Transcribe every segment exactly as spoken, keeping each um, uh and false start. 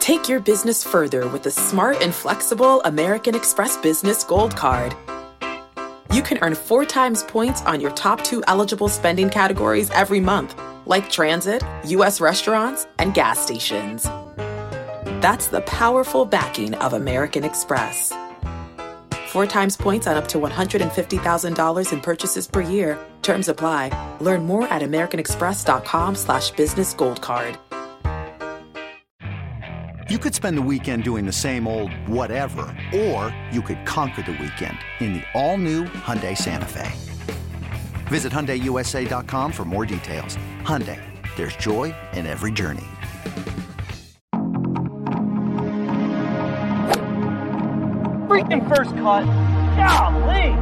Take your business further with the smart and flexible American Express Business Gold Card. You can earn four times points on your top two eligible spending categories every month, like transit, U S restaurants, and gas stations. That's the powerful backing of American Express. Four times points on up to one hundred fifty thousand dollars in purchases per year. Terms apply. Learn more at americanexpress.com slash business gold card. You could spend the weekend doing the same old whatever, or you could conquer the weekend in the all-new Hyundai Santa Fe. Visit Hyundai U S A dot com for more details. Hyundai, there's joy in every journey. Freaking first cut. Golly.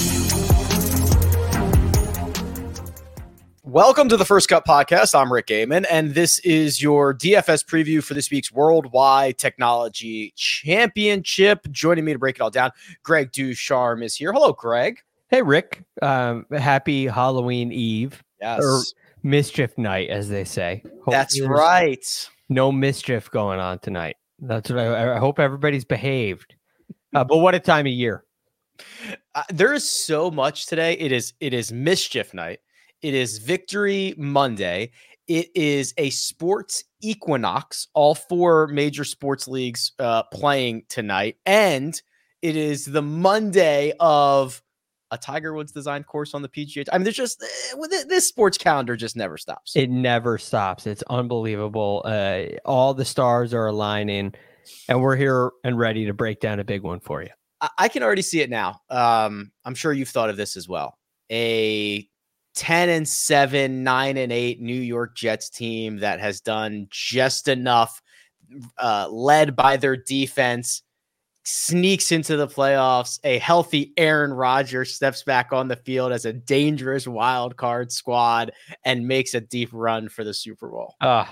Welcome to the First Cut Podcast. I'm Rick Gaiman, and this is your D F S preview for this week's Worldwide Technology Championship. Joining me to break it all down, Greg Ducharme is here. Hello, Greg. Hey, Rick. Um, happy Halloween Eve. Yes. Or mischief night, as they say. Hope That's right. No mischief going on tonight. That's what I, I hope everybody's behaved. Uh, but what a time of year. Uh, there is so much today. It is it is mischief night. It is Victory Monday. It is a sports equinox. All four major sports leagues uh, playing tonight. And it is the Monday of a Tiger Woods designed course on the P G A. I mean, there's just uh, this sports calendar just never stops. It never stops. It's unbelievable. Uh, all the stars are aligning, and we're here and ready to break down a big one for you. I, I can already see it now. Um, I'm sure you've thought of this as well. A ten and seven, nine and eight New York Jets team that has done just enough, uh, led by their defense, sneaks into the playoffs. A healthy Aaron Rodgers steps back on the field as a dangerous wild card squad and makes a deep run for the Super Bowl. Uh,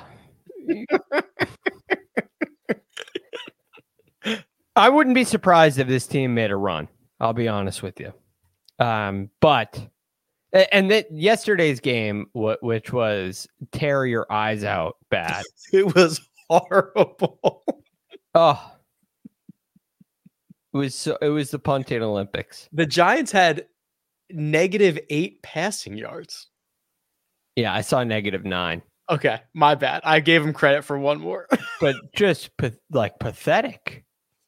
I wouldn't be surprised if this team made a run. I'll be honest with you. Um, but And that yesterday's game, which was tear your eyes out bad. It was horrible. Oh, it was so, it was the punting Olympics. The Giants had negative eight passing yards. Yeah, I saw negative nine. Okay, my bad. I gave him credit for one more, but just pa- like pathetic.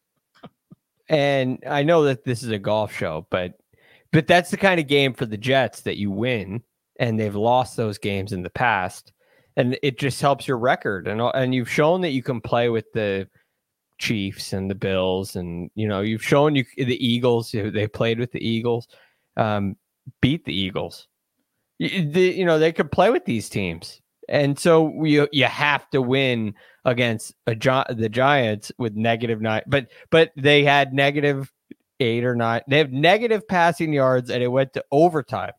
And I know that this is a golf show, but. But that's the kind of game for the Jets that you win, and they've lost those games in the past, and it just helps your record. And and you've shown that you can play with the Chiefs and the Bills, and you know you've shown you the Eagles. They played with the Eagles, um, beat the Eagles. You, the, you know they could play with these teams, and so you you have to win against a the Giants with negative nine. But but they had negative. Eight or nine. They have negative passing yards, and it went to overtime.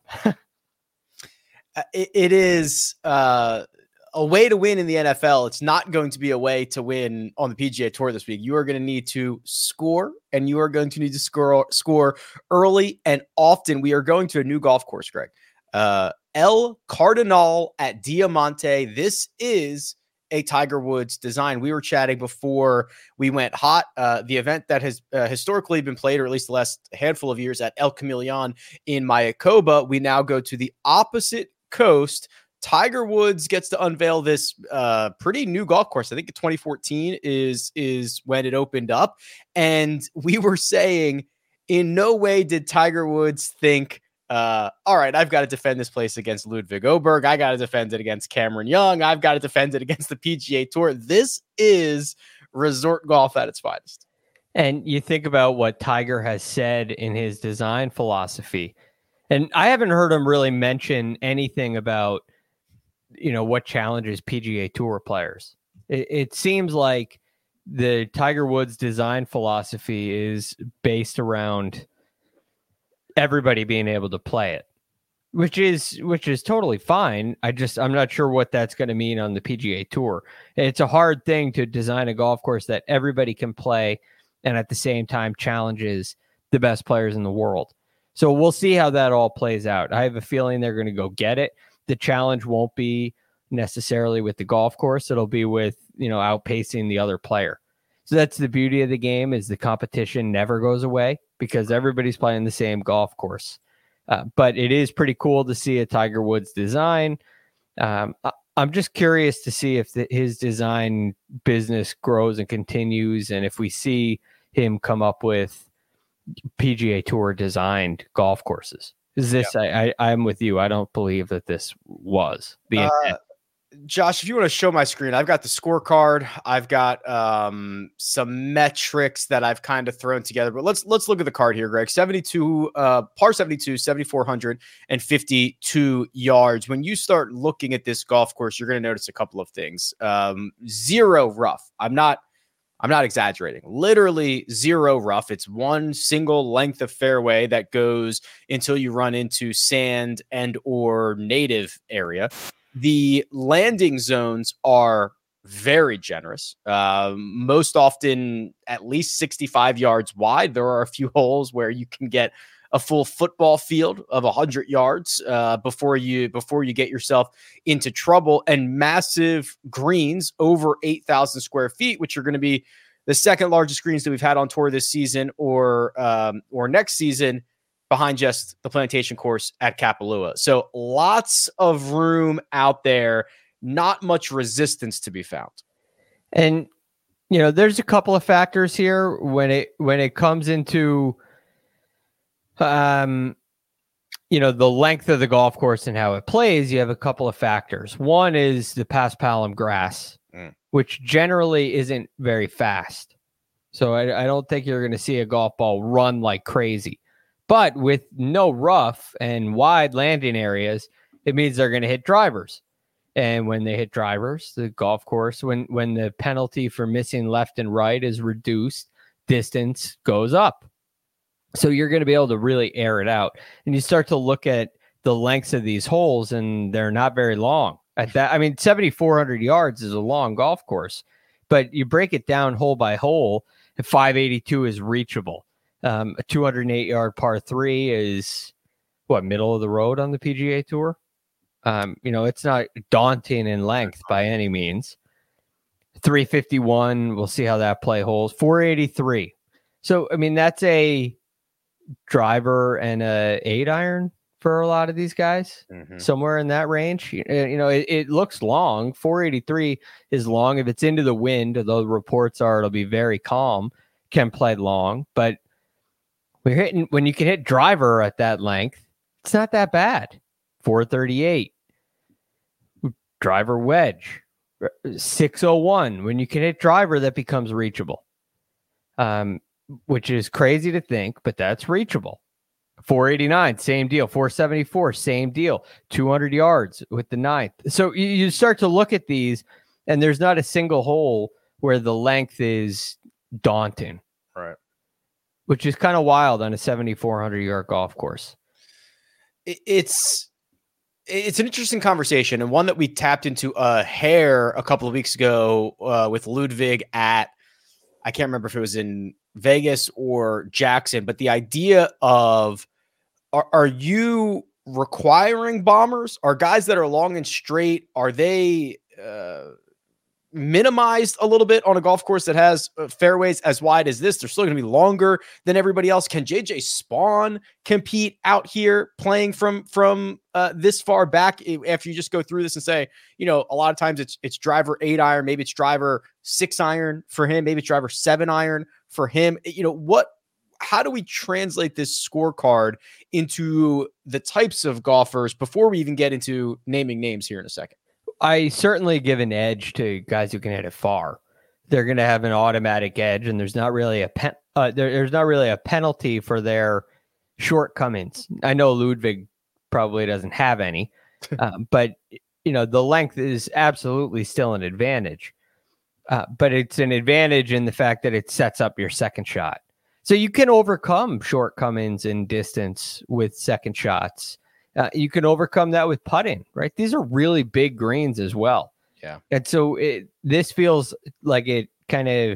it, it is uh, a way to win in the N F L. It's not going to be a way to win on the P G A Tour this week. You are going to need to score, and you are going to need to score score early and often. We are going to a new golf course, Greg. Uh, El Cardinal at Diamante. This is a Tiger Woods design. We were chatting before we went hot. Uh, the event that has uh, historically been played, or at least the last handful of years, at El Chameleon in Mayakoba. We now go to the opposite coast. Tiger Woods gets to unveil this uh, pretty new golf course. I think twenty fourteen is, is when it opened up. And we were saying in no way did Tiger Woods think, Uh, all right, I've got to defend this place against Ludwig Oberg. I got to defend it against Cameron Young. I've got to defend it against the P G A Tour. This is resort golf at its finest. And you think about what Tiger has said in his design philosophy, and I haven't heard him really mention anything about, you know, what challenges P G A Tour players. It, it seems like the Tiger Woods design philosophy is based around everybody being able to play it, which is which is totally fine. I just I'm not sure what that's going to mean on the P G A Tour. It's a hard thing to design a golf course that everybody can play and at the same time challenges the best players in the world. So we'll see how that all plays out. I have a feeling they're going to go get it. The challenge won't be necessarily with the golf course. It'll be with you know, outpacing the other player. So that's the beauty of the game, is the competition never goes away because everybody's playing the same golf course. Uh, but it is pretty cool to see a Tiger Woods design. Um, I, I'm just curious to see if the, his design business grows and continues, and if we see him come up with P G A Tour designed golf courses. Is this? Yeah. I, I I'm with you. I don't believe that this was the uh, intent. Josh, if you want to show my screen, I've got the scorecard. I've got um, some metrics that I've kind of thrown together. But let's let's look at the card here, Greg. seventy-two, uh, par seventy-two, seven thousand four hundred fifty-two yards. When you start looking at this golf course, you're going to notice a couple of things. Um, zero rough. I'm not. I'm not exaggerating. Literally zero rough. It's one single length of fairway that goes until you run into sand and or native area. The landing zones are very generous. Um, most often at least sixty-five yards wide. There are a few holes where you can get a full football field of one hundred yards uh, before you before you get yourself into trouble, and massive greens over eight thousand square feet, which are going to be the second largest greens that we've had on tour this season or um, or next season, behind just the Plantation course at Kapalua. So lots of room out there, not much resistance to be found. And, you know, there's a couple of factors here when it, when it comes into, um, you know, the length of the golf course and how it plays. You have a couple of factors. One is the Paspalum grass, mm. which generally isn't very fast. So I, I don't think you're going to see a golf ball run like crazy. But with no rough and wide landing areas, it means they're going to hit drivers. And when they hit drivers, the golf course, when, when the penalty for missing left and right is reduced, distance goes up. So you're going to be able to really air it out. And you start to look at the lengths of these holes, and they're not very long. At that, I mean, seven thousand four hundred yards is a long golf course. But you break it down hole by hole, and five eighty-two is reachable. Um, a two hundred eight yard par three is what, middle of the road on the P G A Tour. Um, you know, it's not daunting in length by any means. three fifty-one, we'll see how that play holds. four eighty-three. So, I mean, that's a driver and a eight iron for a lot of these guys, mm-hmm. somewhere in that range. You, you know, it, it looks long. four eighty-three is long. If it's into the wind, the reports are it'll be very calm, can play long, but we're hitting when you can hit driver at that length, it's not that bad. four thirty-eight. Driver wedge. six oh one. When you can hit driver, that becomes reachable. Um, which is crazy to think, but that's reachable. four eighty-nine, same deal. four seventy-four, same deal. two hundred yards with the ninth. So you, you start to look at these, and there's not a single hole where the length is daunting. Right. Which is kind of wild on a seven thousand four hundred yard golf course. It's it's an interesting conversation, and one that we tapped into a hair a couple of weeks ago uh, with Ludwig at, I can't remember if it was in Vegas or Jackson, but the idea of, are, are you requiring bombers? Are guys that are long and straight, are they uh, minimized a little bit on a golf course that has fairways as wide as this? They're still going to be longer than everybody else. Can J J Spawn compete out here playing from from uh, this far back? After you just go through this and say, you know, a lot of times it's it's driver eight iron, maybe it's driver six iron for him, maybe it's driver seven iron for him. You know, what? How do we translate this scorecard into the types of golfers before we even get into naming names here in a second? I certainly give an edge to guys who can hit it far. They're going to have an automatic edge, and there's not really a pen, uh, there, there's not really a penalty for their shortcomings. I know Ludwig probably doesn't have any, uh, but you know the length is absolutely still an advantage. Uh, but it's an advantage in the fact that it sets up your second shot, so you can overcome shortcomings in distance with second shots. Uh, you can overcome that with putting, right? These are really big greens as well. Yeah. And so it, this feels like it kind of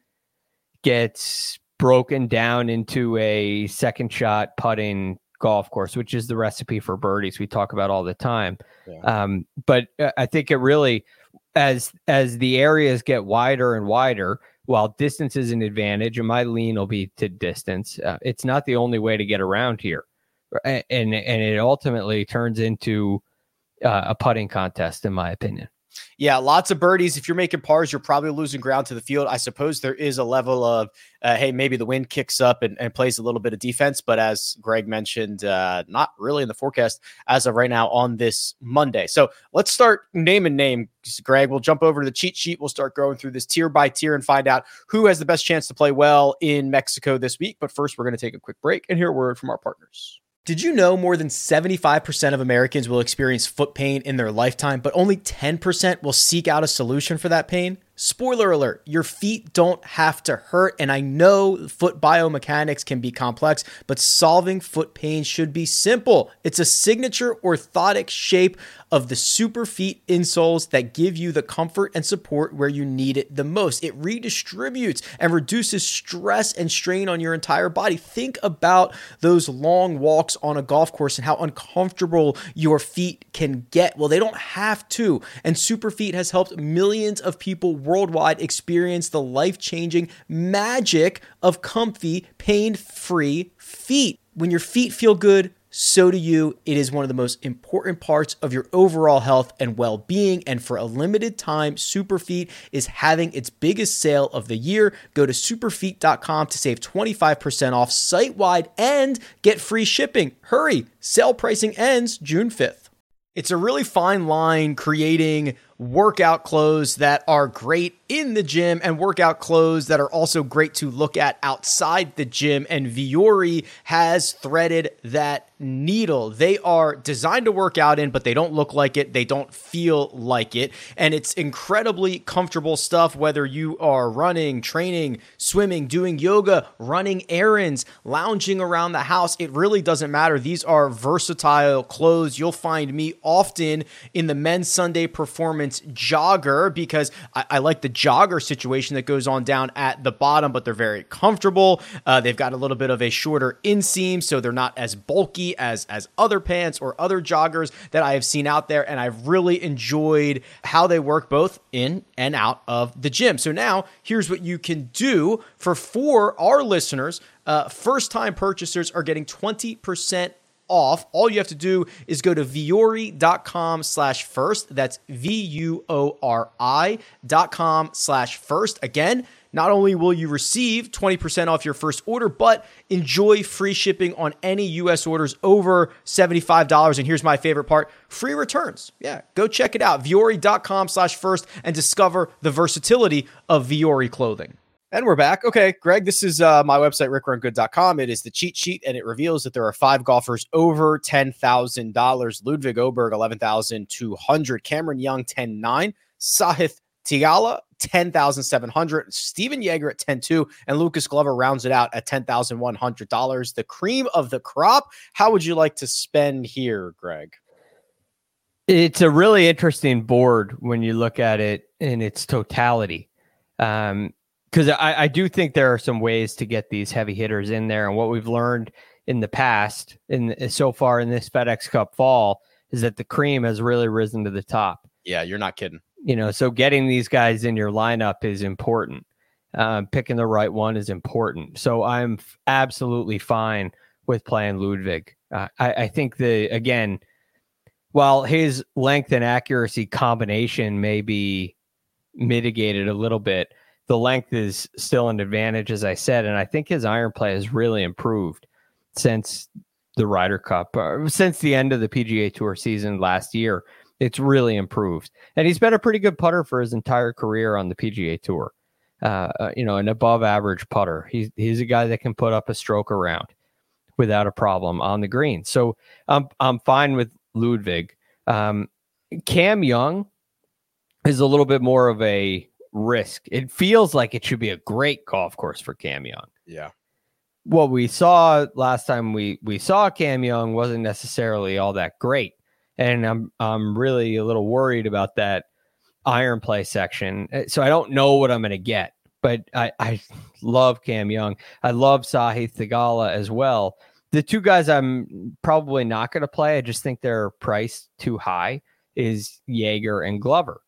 gets broken down into a second shot putting golf course, which is the recipe for birdies we talk about all the time. Yeah. Um, but I think it really, as as the areas get wider and wider, while distance is an advantage, and my lean will be to distance, uh, it's not the only way to get around here. And and, and it ultimately turns into uh, a putting contest, in my opinion. Yeah, lots of birdies. If you're making pars, you're probably losing ground to the field. I suppose there is a level of, uh, hey, maybe the wind kicks up and, and plays a little bit of defense. But as Greg mentioned, uh, not really in the forecast as of right now on this Monday. So let's start name and name, Greg. We'll jump over to the cheat sheet. We'll start going through this tier by tier and find out who has the best chance to play well in Mexico this week. But first, we're going to take a quick break and hear a word from our partners. Did you know more than seventy-five percent of Americans will experience foot pain in their lifetime, but only ten percent will seek out a solution for that pain? Spoiler alert, your feet don't have to hurt, and I know foot biomechanics can be complex, but solving foot pain should be simple. It's a signature orthotic shape of the Superfeet insoles that give you the comfort and support where you need it the most. It redistributes and reduces stress and strain on your entire body. Think about those long walks on a golf course and how uncomfortable your feet can get. Well, they don't have to, and Superfeet has helped millions of people worldwide experience the life-changing magic of comfy, pain-free feet. When your feet feel good, so do you. It is one of the most important parts of your overall health and well-being. And for a limited time, Superfeet is having its biggest sale of the year. Go to superfeet dot com to save twenty-five percent off site-wide and get free shipping. Hurry! Sale pricing ends June fifth. It's a really fine line creating workout clothes that are great in the gym and workout clothes that are also great to look at outside the gym. And Vuori has threaded that needle. They are designed to work out in, but they don't look like it. They don't feel like it. And it's incredibly comfortable stuff, whether you are running, training, swimming, doing yoga, running errands, lounging around the house. It really doesn't matter. These are versatile clothes. You'll find me often in the men's Sunday Performance jogger because I, I like the jogger situation that goes on down at the bottom, but they're very comfortable. Uh, they've got a little bit of a shorter inseam, so they're not as bulky as, as other pants or other joggers that I have seen out there, and I've really enjoyed how they work both in and out of the gym. So now, here's what you can do for, for our listeners. Uh, first-time purchasers are getting twenty percent off. All you have to do is go to vuori dot com slash first. That's V U O R I dot com slash first. Again, not only will you receive twenty percent off your first order, but enjoy free shipping on any U S orders over seventy-five dollars. And here's my favorite part, free returns. Yeah, go check it out. vuori dot com slash first and discover the versatility of Vuori clothing. And we're back. Okay, Greg, this is uh, my website, rick run good dot com. It is the cheat sheet, and it reveals that there are five golfers over ten thousand dollars. Ludwig Oberg, eleven thousand two hundred dollars. Cameron Young, ten thousand nine hundred dollars. Sahith Theegala, ten thousand seven hundred dollars. Steven Yeager at ten thousand two hundred dollars. And Lucas Glover rounds it out at ten thousand one hundred dollars. The cream of the crop. How would you like to spend here, Greg? It's a really interesting board when you look at it in its totality. Um, Because I, I do think there are some ways to get these heavy hitters in there. And what we've learned in the past, in so far in this FedEx Cup fall, is that the cream has really risen to the top. Yeah, you're not kidding. You know, so getting these guys in your lineup is important. Um, picking the right one is important. So I'm f- absolutely fine with playing Ludwig. Uh, I, I think the, again, while his length and accuracy combination may be mitigated a little bit, the length is still an advantage, as I said, and I think his iron play has really improved since the Ryder Cup, uh, since the end of the P G A Tour season last year. It's really improved, and he's been a pretty good putter for his entire career on the P G A Tour. Uh, uh, you know, an above-average putter. He's he's a guy that can put up a stroke around without a problem on the green. So I'm I'm fine with Ludwig. Um, Cam Young is a little bit more of a risk. It feels like it should be a great golf course for Cam Young. Yeah. What we saw last time we we saw Cam Young wasn't necessarily all that great. And I'm I'm really a little worried about that iron play section. So I don't know what I'm going to get, but I, I love Cam Young. I love Sahith Theegala as well. The two guys I'm probably not going to play, I just think they're priced too high, is Yeager and Glover.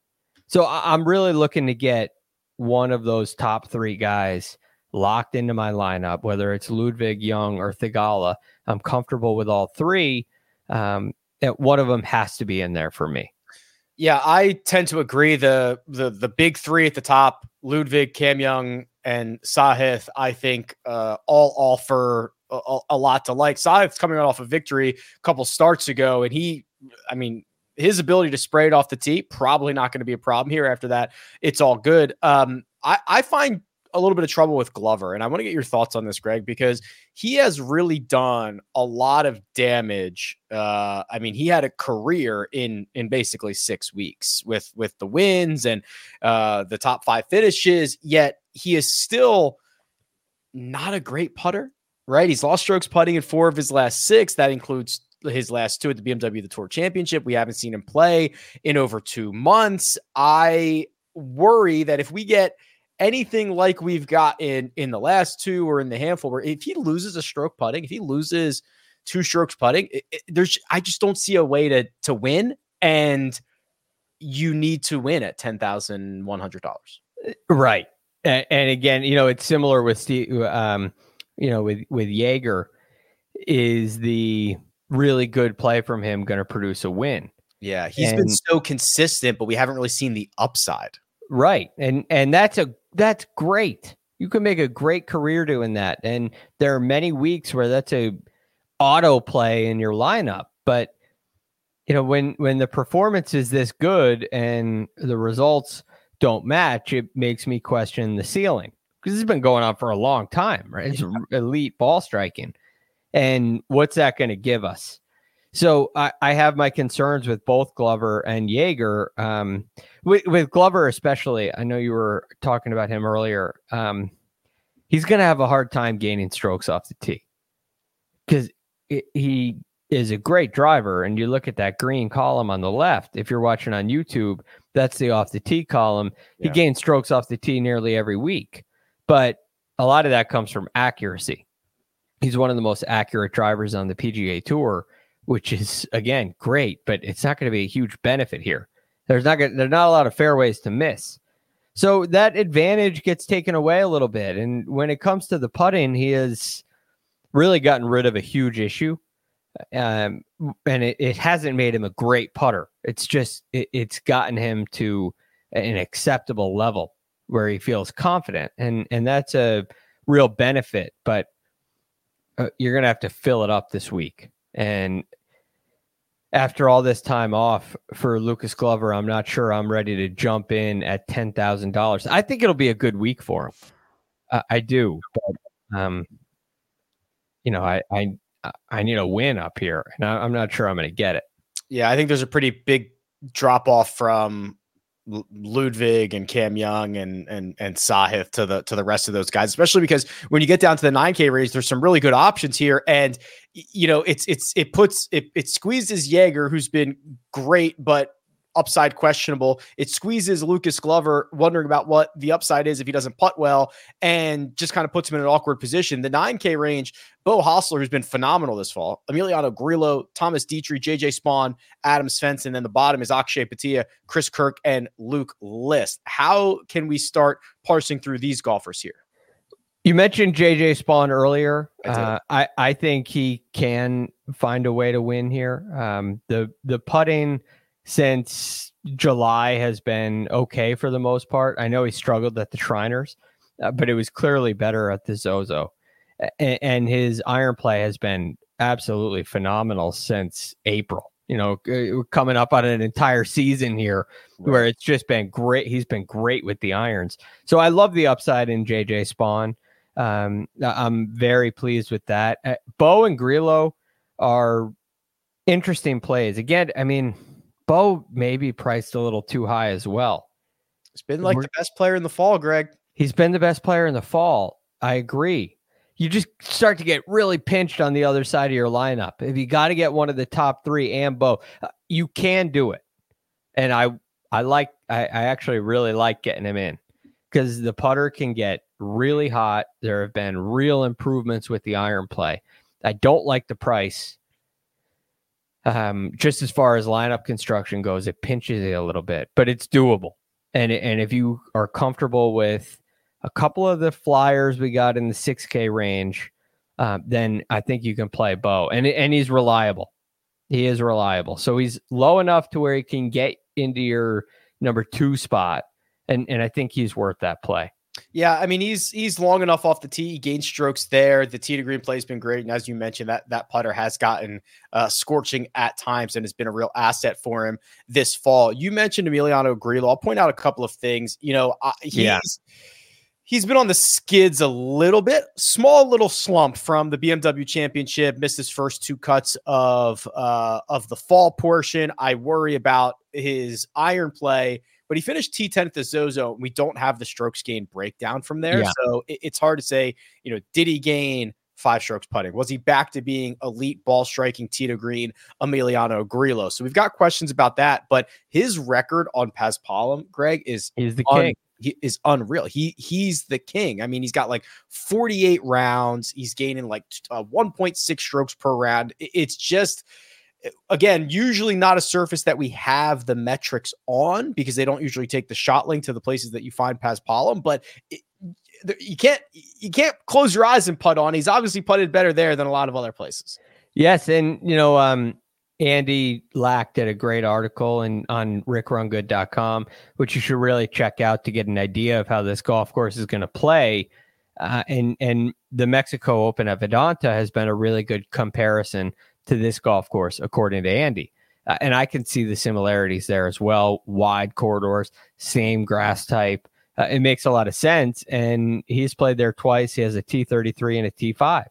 So I- I'm really looking to get one of those top three guys locked into my lineup, whether it's Ludwig, Young, or Thigala. I'm comfortable with all three. Um, and one of them has to be in there for me. Yeah, I tend to agree. The the the big three at the top, Ludwig, Cam Young, and Sahith, I think uh, all offer a, a lot to like. Sahith's coming off a victory a couple starts ago, and he, I mean, his ability to spray it off the tee, probably not going to be a problem here. After that, it's all good. Um, I, I find a little bit of trouble with Glover, and I want to get your thoughts on this, Greg, because he has really done a lot of damage. Uh, I mean, he had a career in in basically six weeks with with the wins and uh, the top five finishes. Yet he is still not a great putter, right? He's lost strokes putting in four of his last six. That includes his last two at the B M W the Tour Championship. We haven't seen him play in over two months. I worry that if we get anything like we've got in in the last two or in the handful, where if he loses a stroke putting, if he loses two strokes putting, it, it, there's I just don't see a way to to win, and you need to win at ten thousand one hundred dollars, right? And, and again, you know, it's similar with Steve, um, you know, with with Jaeger. Is the really good play from him going to produce a win? Yeah, he's and, been so consistent, but we haven't really seen the upside. Right. And and that's a that's great. You can make a great career doing that. And there are many weeks where that's a auto play in your lineup. But you know, when when the performance is this good and the results don't match, it makes me question the ceiling. Because it's been going on for a long time, right? It's yeah. elite ball striking. And what's that going to give us? So I, I have my concerns with both Glover and Jaeger. Um, with, with Glover especially, I know you were talking about him earlier. Um, he's going to have a hard time gaining strokes off the tee because he is a great driver. And you look at that green column on the left. If you're watching on YouTube, that's the off the tee column. Yeah. He gains strokes off the tee nearly every week, but a lot of that comes from accuracy. He's one of the most accurate drivers on the P G A Tour, which is, again, great, but it's not going to be a huge benefit here. There's not gonna, there's not a lot of fairways to miss. So that advantage gets taken away a little bit. And when it comes to the putting, he has really gotten rid of a huge issue. Um, and it, it hasn't made him a great putter. It's just, it, it's gotten him to an acceptable level where he feels confident. And, and that's a real benefit, but uh, you're going to have to fill it up this week. And after all this time off for Lucas Glover, I'm not sure I'm ready to jump in at ten thousand dollars. I think it'll be a good week for him. Uh, I do. But, um, you know, I, I, I need a win up here, and I, I'm not sure I'm going to get it. Yeah, I think there's a pretty big drop off from Ludwig and Cam Young and and and Sahith to the to the rest of those guys, especially because when you get down to the nine K range, there's some really good options here, and you know it's it's it puts it it squeezes Jaeger, who's been great but upside questionable. It squeezes Lucas Glover, wondering about what the upside is if he doesn't putt well, and just kind of puts him in an awkward position. The nine K range, Bo Hostler, who's been phenomenal this fall, Emiliano Grillo, Thomas Dietrich, J J Spawn, Adam Svensson, and then the bottom is Akshay Patia, Chris Kirk, and Luke List. How can we start parsing through these golfers here? You mentioned J J Spawn earlier. I, uh, I, I think he can find a way to win here. Um, the the putting since July has been okay for the most part. I know he struggled at the Shriners, uh, but it was clearly better at the Zozo. A- and his iron play has been absolutely phenomenal since April. You know, we're coming up on an entire season here right. where it's just been great. He's been great with the irons. So I love the upside in J J Spawn. Um, I'm very pleased with that. Uh, Bo and Grillo are interesting plays. Again, I mean, Bo may be priced a little too high as well. He's been like We're, the best player in the fall, Greg. He's been the best player in the fall. I agree. You just start to get really pinched on the other side of your lineup. If you got to get one of the top three and Bo, uh, you can do it. And I, I like, I, I actually really like getting him in because the putter can get really hot. There have been real improvements with the iron play. I don't like the price. Um, just as far as lineup construction goes, it pinches it a little bit, but it's doable. And, and if you are comfortable with a couple of the flyers we got in the six K range, uh, then I think you can play Bo. And, and he's reliable. He is reliable. So he's low enough to where he can get into your number two spot. And, and I think he's worth that play. Yeah, I mean, he's he's long enough off the tee. He gained strokes there. The tee to green play has been great. And as you mentioned, that, that putter has gotten uh, scorching at times and has been a real asset for him this fall. You mentioned Emiliano Grillo. I'll point out a couple of things. You know, uh, he's, yeah. he's been on the skids a little bit. Small little slump from the B M W Championship. Missed his first two cuts of, uh, of the fall portion. I worry about his iron play. But he finished T ten at the Zozo, and we don't have the strokes gain breakdown from there. Yeah. So it, it's hard to say, you know, did he gain five strokes putting? Was he back to being elite ball striking tee to green Emiliano Grillo? So we've got questions about that. But his record on Paspalum, Greg, is he's the un- king. He is unreal. He he's the king. I mean, he's got like forty-eight rounds. He's gaining like uh, one point six strokes per round. It, it's just. Again, usually not a surface that we have the metrics on because they don't usually take the shot link to the places that you find Paspalum, but it, you can't, you can't close your eyes and putt on. He's obviously putted better there than a lot of other places. Yes. And you know, um, Andy Lack did a great article in, on rick run good dot com, which you should really check out to get an idea of how this golf course is going to play. Uh, and, and the Mexico Open at Vedanta has been a really good comparison to this golf course, according to Andy. Uh, and I can see the similarities there as well. Wide corridors, same grass type. Uh, it makes a lot of sense. And he's played there twice. He has a T thirty-three and a T five.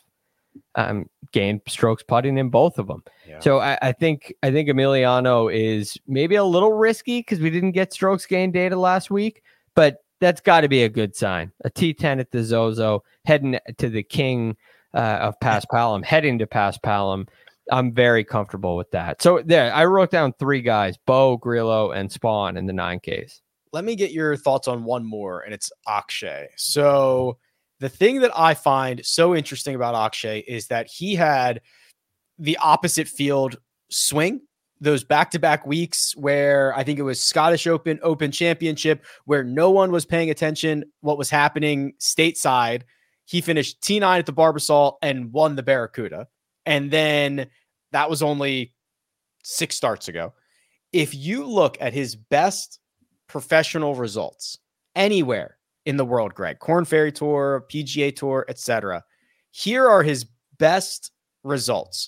Um, gained strokes putting in both of them. Yeah. So I, I think I think Emiliano is maybe a little risky because we didn't get strokes gain data last week, but that's got to be a good sign. A T ten at the Zozo, heading to the king uh, of Paspalum, heading to Paspalum. I'm very comfortable with that. So there, I wrote down three guys, Bo, Grillo, and Spawn in the nine Ks. Let me get your thoughts on one more, and it's Akshay. So the thing that I find so interesting about Akshay is that he had the opposite field swing, those back-to-back weeks where I think it was Scottish Open, Open Championship, where no one was paying attention what was happening stateside. He finished T nine at the Barbasol and won the Barracuda. And then that was only six starts ago. If you look at his best professional results anywhere in the world, Greg, Korn Ferry Tour, P G A Tour, et cetera, here are his best results.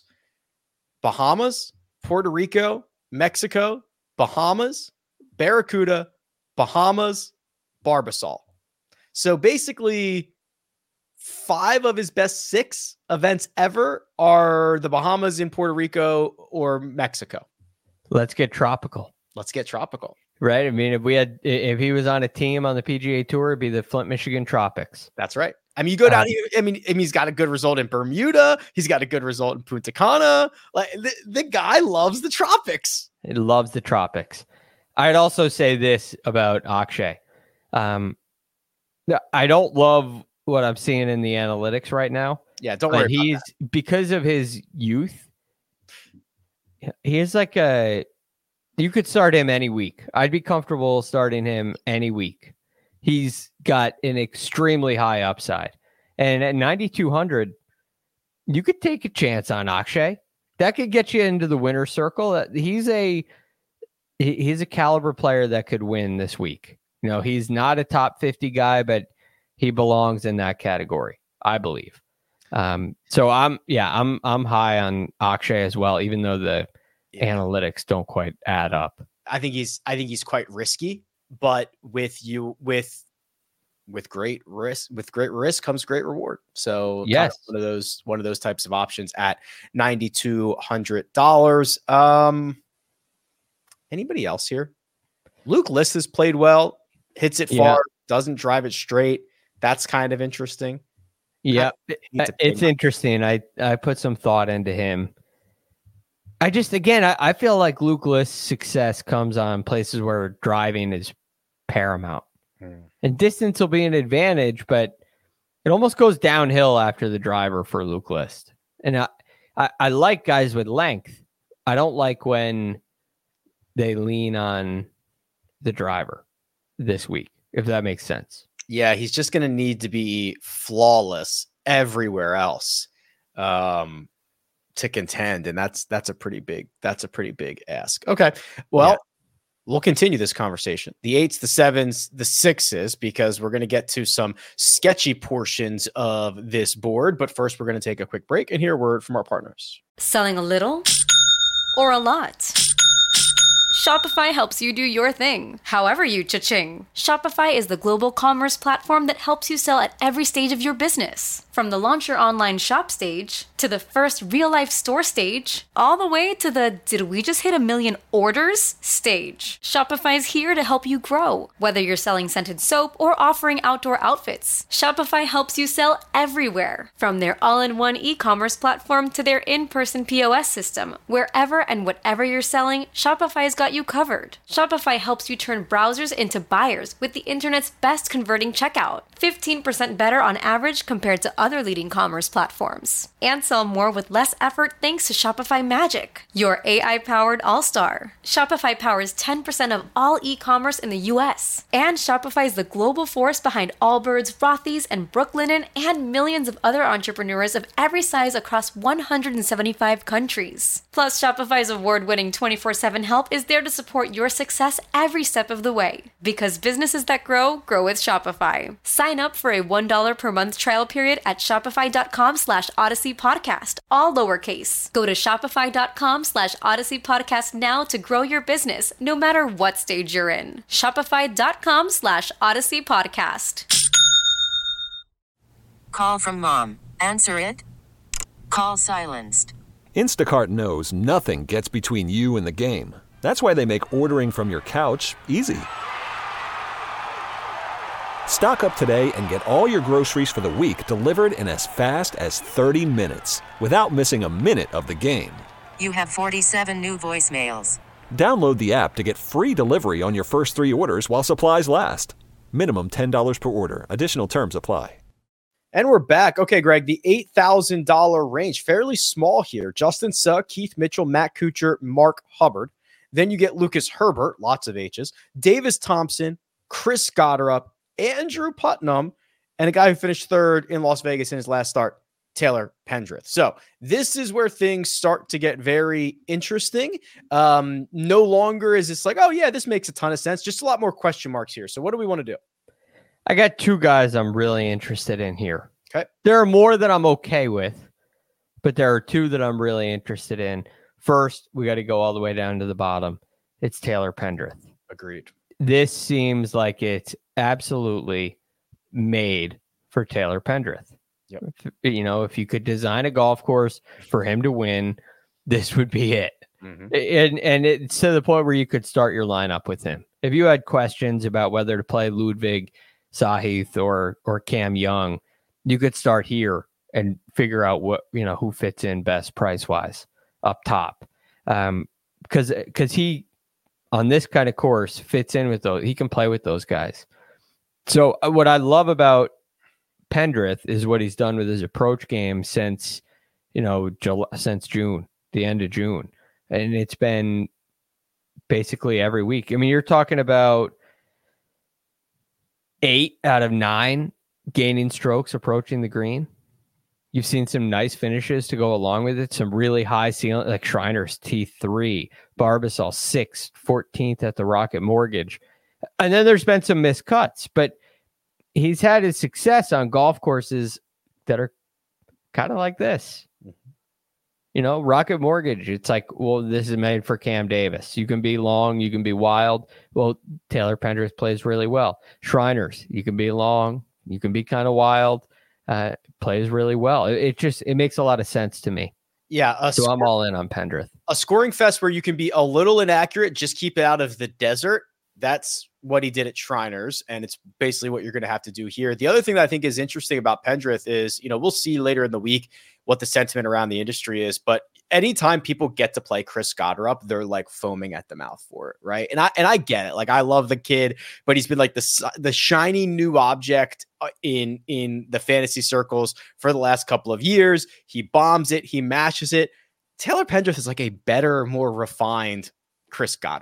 Bahamas, Puerto Rico, Mexico, Bahamas, Barracuda, Bahamas, Barbasol. So basically, five of his best six events ever are the Bahamas, in Puerto Rico, or Mexico. Let's get tropical. Let's get tropical. Right. I mean, if we had, if he was on a team on the P G A Tour, it'd be the Flint, Michigan Tropics. That's right. I mean, you go down uh, here. I mean, I mean, he's got a good result in Bermuda. He's got a good result in Punta Cana. Like the, the guy loves the tropics. He loves the tropics. I'd also say this about Akshay. Um, I don't love what I'm seeing in the analytics right now. Yeah, don't worry. He's that. Because of his youth. He is like a. You could start him any week. I'd be comfortable starting him any week. He's got an extremely high upside, and at ninety-two hundred, you could take a chance on Akshay. That could get you into the winner's circle. He's a he's a caliber player that could win this week. You know, he's not a top fifty guy, but he belongs in that category, I believe. Um, so I'm, yeah, I'm, I'm high on Akshay as well, even though the yeah. analytics don't quite add up. I think he's, I think he's quite risky, but with you, with, with great risk, with great risk comes great reward. So yes, one of those, one of those types of options at nine thousand two hundred dollars. Um, anybody else here? Luke List has played well, hits it far, yeah. doesn't drive it straight. That's kind of interesting. Yeah, it's interesting. I, I put some thought into him. I just, again, I, I feel like Luke List's success comes on places where driving is paramount. Hmm. And distance will be an advantage, but it almost goes downhill after the driver for Luke List. And I, I, I like guys with length. I don't like when they lean on the driver. this week, if that makes sense. Yeah, he's just going to need to be flawless everywhere else um, to contend, and that's that's a pretty big that's a pretty big ask. Okay, well, yeah. We'll continue this conversation. The eights, the sevens, the sixes, because we're going to get to some sketchy portions of this board. But first, we're going to take a quick break and hear a word from our partners. Selling a little or a lot? Shopify helps you do your thing, however you cha-ching. Shopify is the global commerce platform that helps you sell at every stage of your business. From the launch your online shop stage, to the first real-life store stage, all the way to the did we just hit a million orders stage. Shopify is here to help you grow. Whether you're selling scented soap or offering outdoor outfits, Shopify helps you sell everywhere. From their all-in-one e-commerce platform to their in-person P O S system, wherever and whatever you're selling, Shopify's got you covered. Shopify helps you turn browsers into buyers with the internet's best converting checkout, fifteen percent better on average compared to other leading commerce platforms. And sell more with less effort thanks to Shopify Magic, your A I-powered all-star. Shopify powers ten percent of all e-commerce in the U S. And Shopify is the global force behind Allbirds, Rothy's, and Brooklinen, and millions of other entrepreneurs of every size across one hundred seventy-five countries. Plus, Shopify's award-winning twenty-four seven help is there to support your success every step of the way. Because businesses that grow, grow with Shopify. Sign up for a one dollar per month trial period at shopify.com slash Odyssey Podcast, all lowercase. Go to shopify.com slash Odyssey Podcast now to grow your business, no matter what stage you're in. Shopify.com slash Odyssey Podcast. Call from mom. Answer it. Call silenced. Instacart knows nothing gets between you and the game. That's why they make ordering from your couch easy. Stock up today and get all your groceries for the week delivered in as fast as thirty minutes without missing a minute of the game. You have forty-seven new voicemails. Download the app to get free delivery on your first three orders while supplies last. Minimum ten dollars per order. Additional terms apply. And we're back. Okay, Greg, the eight thousand dollars range, fairly small here. Justin Suh, Keith Mitchell, Matt Kuchar, Mark Hubbard. Then you get Lucas Herbert, lots of H's, Davis Thompson, Chris Gotterup, Andrew Putnam, and a guy who finished third in Las Vegas in his last start, Taylor Pendrith. So this is where things start to get very interesting. Um, no longer is this like, oh yeah, this makes a ton of sense. Just a lot more question marks here. So what do we want to do? I got two guys I'm really interested in here. Okay. There are more that I'm okay with, but there are two that I'm really interested in. First, we got to go all the way down to the bottom. It's Taylor Pendrith. Agreed. This seems like it's absolutely made for Taylor Pendrith. Yep. If, you know, if you could design a golf course for him to win, this would be it. Mm-hmm. And and it's to the point where you could start your lineup with him. If you had questions about whether to play Ludwig Sahith or or Cam Young, you could start here and figure out what, you know, who fits in best price wise up top. Um, because because he on this kind of course fits in with those. He can play with those guys. So uh, what I love about Pendrith is what he's done with his approach game since, you know, July, since June, the end of June. And it's been basically every week. I mean, you're talking about eight out of nine gaining strokes approaching the green. You've seen some nice finishes to go along with it. Some really high ceiling, like Shriner's T three, Barbasol sixth, fourteenth at the Rocket Mortgage. And then there's been some missed cuts, but he's had his success on golf courses that are kind of like this. You know, Rocket Mortgage, it's like, well, this is made for Cam Davis. You can be long, you can be wild. Well, Taylor Pendrith plays really well. Shriners, you can be long, you can be kind of wild. Uh, plays really well. It, it just, it makes a lot of sense to me. Yeah. So sc- I'm all in on Pendrith. A scoring fest where you can be a little inaccurate, just keep it out of the desert. That's what he did at Shriners, and it's basically what you're going to have to do here. The other thing that I think is interesting about Pendrith is, you know, we'll see later in the week what the sentiment around the industry is, but anytime people get to play Chris Gotterup, they're like foaming at the mouth for it, right? And I and I get it. Like, I love the kid, but he's been like the the shiny new object in in the fantasy circles for the last couple of years. He bombs it, he mashes it. Taylor Pendrith is like a better, more refined Chris Gotterup.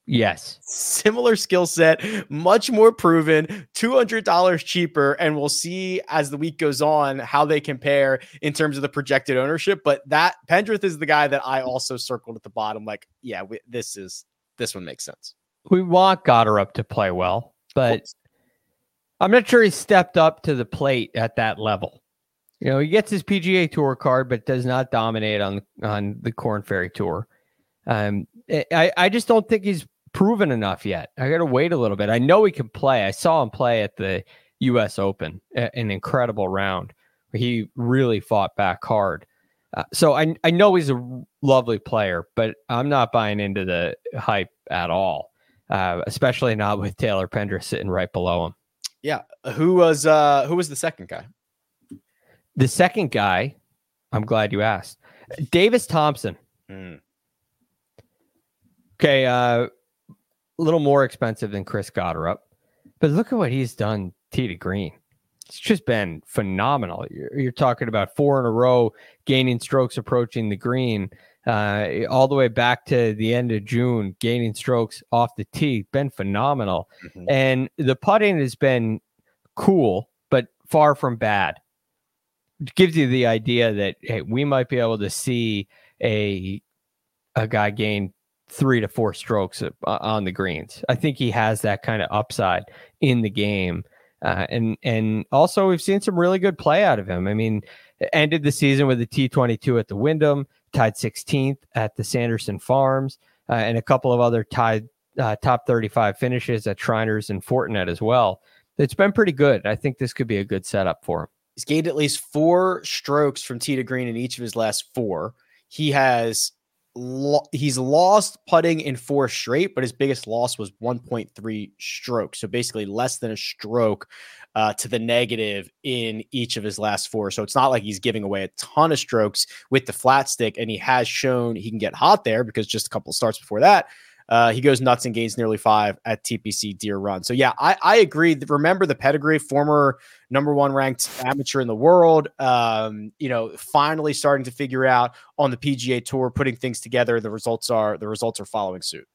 Yes. Similar skill set, much more proven, two hundred dollars cheaper. And we'll see as the week goes on how they compare in terms of the projected ownership. But that Pendrith is the guy that I also circled at the bottom. Like, yeah, we, this is this one makes sense. We want Goddard to play well, but I'm not sure he's stepped up to the plate at that level. You know, he gets his P G A Tour card, but does not dominate on, on the Korn Ferry Tour. Um, I, I just don't think he's proven enough yet. I got to wait a little bit. I know he can play. I saw him play at the U S Open, an incredible round where he really fought back hard. Uh, so I I know he's a lovely player, but I'm not buying into the hype at all, uh, especially not with Taylor Pendrith sitting right below him. Yeah, who was uh, who was the second guy? The second guy, I'm glad you asked, Davis Thompson. Mm. Okay, uh, a little more expensive than Chris Goddard, but look at what he's done tee to green. It's just been phenomenal. You're, you're talking about four in a row, gaining strokes approaching the green, uh, all the way back to the end of June, gaining strokes off the tee. Been phenomenal. Mm-hmm. And the putting has been cool, but far from bad. It gives you the idea that, hey, we might be able to see a a guy gain three to four strokes on the greens. I think he has that kind of upside in the game. Uh, and and also we've seen some really good play out of him. I mean, ended the season with a T twenty-two at the Wyndham, tied sixteenth at the Sanderson Farms, uh, and a couple of other tied uh, top thirty-five finishes at Shriners and Fortinet as well. It's been pretty good. I think this could be a good setup for him. He's gained at least four strokes from tee to green in each of his last four. He has lo- he's lost putting in four straight, but his biggest loss was one point three strokes. So basically less than a stroke uh, to the negative in each of his last four. So it's not like he's giving away a ton of strokes with the flat stick, and he has shown he can get hot there because just a couple of starts before that, Uh, he goes nuts and gains nearly five at T P C Deer Run. So yeah, I, I agree. Remember the pedigree, former number one ranked amateur in the world, um, you know, finally starting to figure out on the P G A Tour, putting things together. The results are, the results are following suit.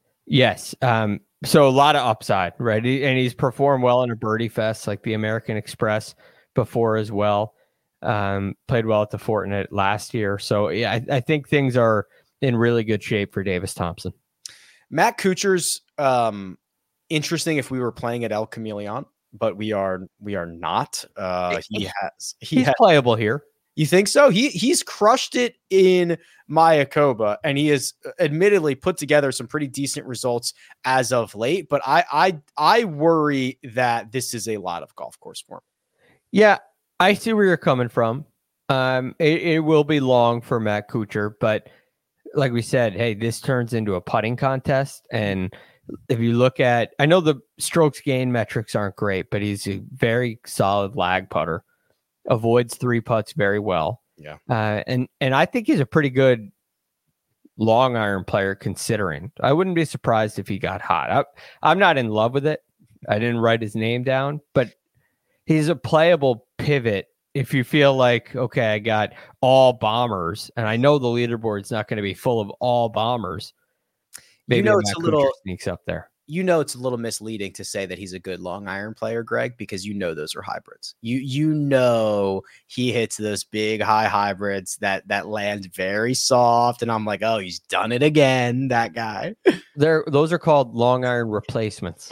Yes. Um, so a lot of upside, right? He, and he's performed well in a birdie fest like the American Express before as well. Um, played well at the Fortinet last year. So yeah, I, I think things are in really good shape for Davis Thompson. Matt Kuchar's um, interesting if we were playing at El Chameleon, but we are we are not. Uh, he has he he's has, playable here. You think so? He he's crushed it in Mayakoba, and he has admittedly put together some pretty decent results as of late. But I I I worry that this is a lot of golf course form. Yeah, I see where you're coming from. Um, it, it will be long for Matt Kuchar, but like we said, hey, this turns into a putting contest. And if you look at, I know the strokes gain metrics aren't great, but he's a very solid lag putter, avoids three putts very well. Yeah. Uh, and, and I think he's a pretty good long iron player considering. I wouldn't be surprised if he got hot. I, I'm not in love with it. I didn't write his name down, but he's a playable pivot. If you feel like, okay, I got all bombers, and I know the leaderboard's not going to be full of all bombers, maybe you know, it's it's a Kuchar little sneaks up there. You know, it's a little misleading to say that he's a good long iron player, Greg, because you know those are hybrids. You you know he hits those big high hybrids that that land very soft, and I'm like, oh, he's done it again, that guy. There, those are called long iron replacements.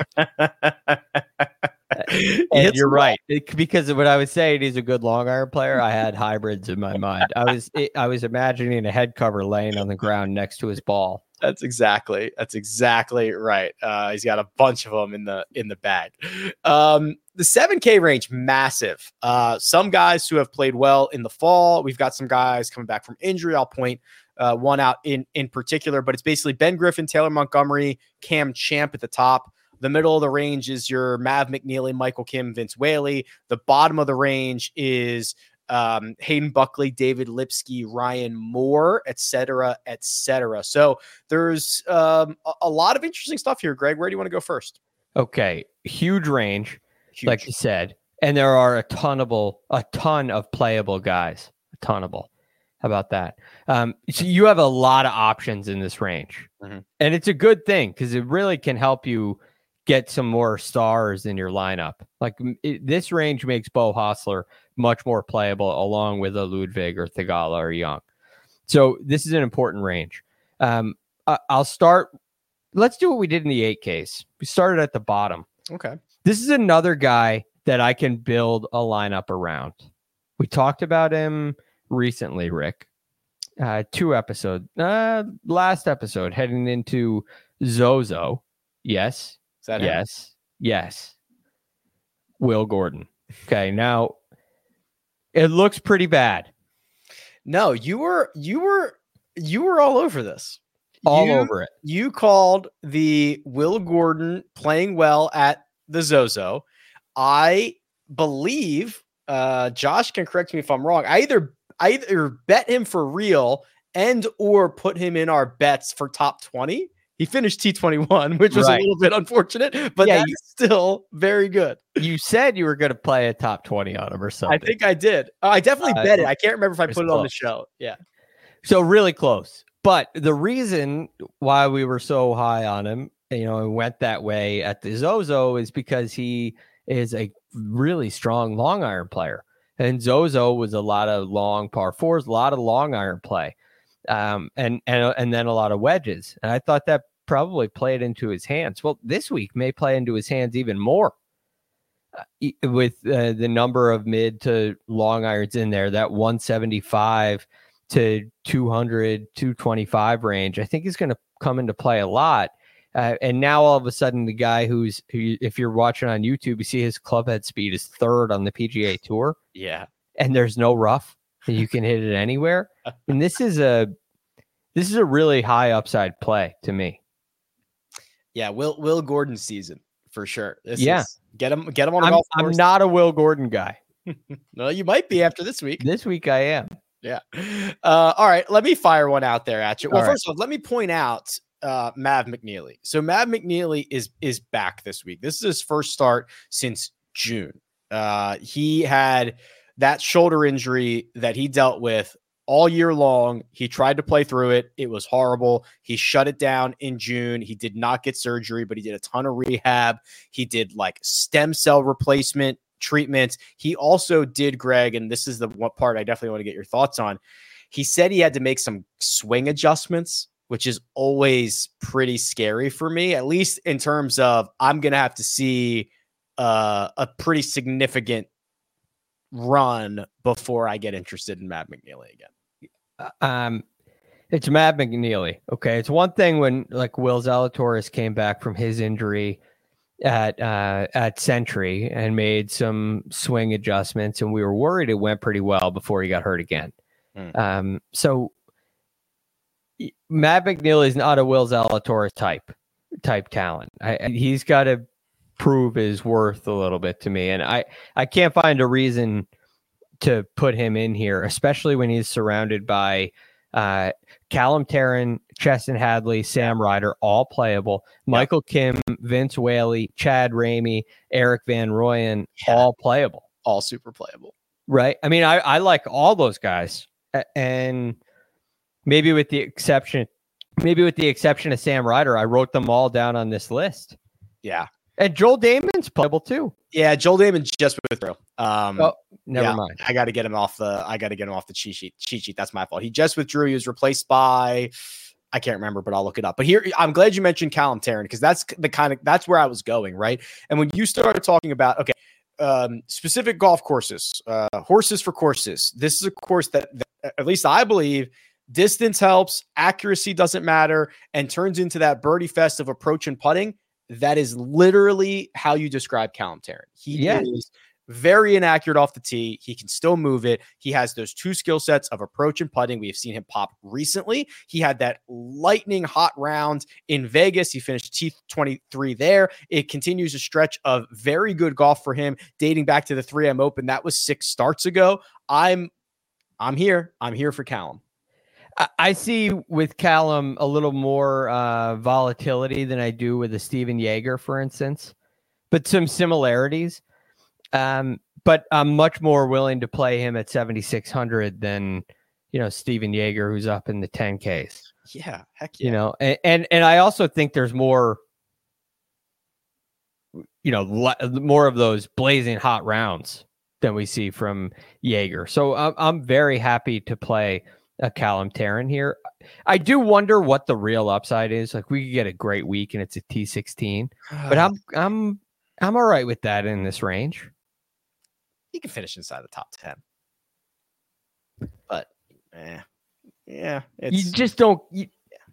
And you're right, it, because when I was saying he's a good long iron player, I had hybrids in my mind. I was it, I was imagining a head cover laying on the ground next to his ball. That's exactly that's exactly right. Uh, he's got a bunch of them in the in the bag. Um, the seven K range, massive. Uh, some guys who have played well in the fall. We've got some guys coming back from injury. I'll point uh, one out in in particular, but it's basically Ben Griffin, Taylor Montgomery, Cam Champ at the top. The middle of the range is your Mav McNeely, Michael Kim, Vince Whaley. The bottom of the range is um, Hayden Buckley, David Lipsky, Ryan Moore, et cetera, et cetera. So there's um, a, a lot of interesting stuff here, Greg. Where do you want to go first? Okay. Huge range, Huge. Like you said. And there are a ton of, a ton of playable guys, a ton of. How about that? Um, so you have a lot of options in this range, mm-hmm. and it's a good thing because it really can help you get some more stars in your lineup. Like it, this range makes Bo Hostler much more playable along with a Ludwig or Thigala or Young. So this is an important range. Um, I, I'll start. Let's do what we did in the eight case. We started at the bottom. Okay. This is another guy that I can build a lineup around. We talked about him recently, Rick. Uh, two episodes. Uh, last episode, heading into Zozo. Yes. Is that yes. Him? Yes. Will Gordon. Okay. Now, it looks pretty bad. No, you were you were you were all over this. All you, over it. You called the Will Gordon playing well at the Zozo. I believe uh, Josh can correct me if I'm wrong. I either I either bet him for real and or put him in our bets for top twenty. He finished T twenty-one, which was right. a little bit unfortunate, but yeah, that's you, still very good. You said you were going to play a top twenty on him or something. I think I did. Uh, I definitely uh, bet it. I can't remember if I put it close. on the show. Yeah. So really close. But the reason why we were so high on him, you know, and went that way at the Zozo is because he is a really strong long iron player. And Zozo was a lot of long par fours, a lot of long iron play, um, and and and then a lot of wedges. And I thought that probably played into his hands. Well, this week may play into his hands even more uh, with uh, the number of mid to long irons in there. That one seventy-five to two hundred, two twenty-five range, I think is going to come into play a lot. Uh, and now all of a sudden, the guy who's, who, if you're watching on YouTube, you see his club head speed is third on the P G A Tour. Yeah. And there's no rough. You can hit it anywhere. And this is a, this is a really high upside play to me. Yeah. Will, Will Gordon season for sure. This yeah. Is, get him, get him on a I'm, golf course. I'm not a Will Gordon guy. No, you might be after this week. This week I am. Yeah. Uh, all right. Let me fire one out there at you. Well, all first right. of all, let me point out uh, Mav McNeely. So Mav McNeely is is back this week. This is his first start since June. Uh, he had that shoulder injury that he dealt with all year long. He tried to play through it. It was horrible. He shut it down in June. He did not get surgery, but he did a ton of rehab. He did like stem cell replacement treatments. He also did, Greg, and this is the one part I definitely want to get your thoughts on. He said he had to make some swing adjustments, which is always pretty scary for me, at least in terms of I'm going to have to see uh, a pretty significant run before I get interested in Matt McNeely again. Um, it's Matt McNeely. Okay. It's one thing when like Will Zalatoris came back from his injury at uh, at Century and made some swing adjustments, and we were worried it went pretty well before he got hurt again. Mm. Um, so Matt McNeely is not a Will Zalatoris type type talent. I, he's got to prove his worth a little bit to me, and I I can't find a reason to put him in here, especially when he's surrounded by uh, Callum Tarrant, Cheston Hadley, Sam Ryder, all playable. Yep. Michael Kim, Vince Whaley, Chad Ramey, Eric Van Rooyen, yeah. all playable. All super playable. Right? I mean, I, I like all those guys. And maybe with the exception, maybe with the exception of Sam Ryder, I wrote them all down on this list. Yeah. And Joel Damon's playable too. Yeah, Joel Damon just withdrew. Um, oh, never yeah, mind. I got to get him off the. I got to get him off the cheat sheet. Cheat sheet. That's my fault. He just withdrew. He was replaced by. I can't remember, but I'll look it up. But here, I'm glad you mentioned Callum Tarrant because that's the kind of that's where I was going, right? And when you started talking about okay, um, specific golf courses, uh, horses for courses. This is a course that, that, at least I believe, distance helps, accuracy doesn't matter, and turns into that birdie fest of approach and putting. That is literally how you describe Callum Tarrant. He yeah. is very inaccurate off the tee. He can still move it. He has those two skill sets of approach and putting. We have seen him pop recently. He had that lightning hot round in Vegas. He finished T twenty-three there. It continues a stretch of very good golf for him dating back to the three M Open. That was six starts ago. I'm, I'm here. I'm here for Callum. I see with Callum a little more uh, volatility than I do with a Steven Yeager, for instance, but some similarities. Um, but I'm much more willing to play him at seventy-six hundred than, you know, Steven Yeager, who's up in the ten Ks. Yeah, heck yeah. You know, and, and, and I also think there's more, you know, le- more of those blazing hot rounds than we see from Yeager. So I'm, I'm very happy to play a Callum Tarren here. I do wonder what the real upside is. Like, we could get a great week and it's a T sixteen, but I'm, I'm, I'm all right with that in this range. He can finish inside the top ten, but eh, yeah, it's, you just don't. You,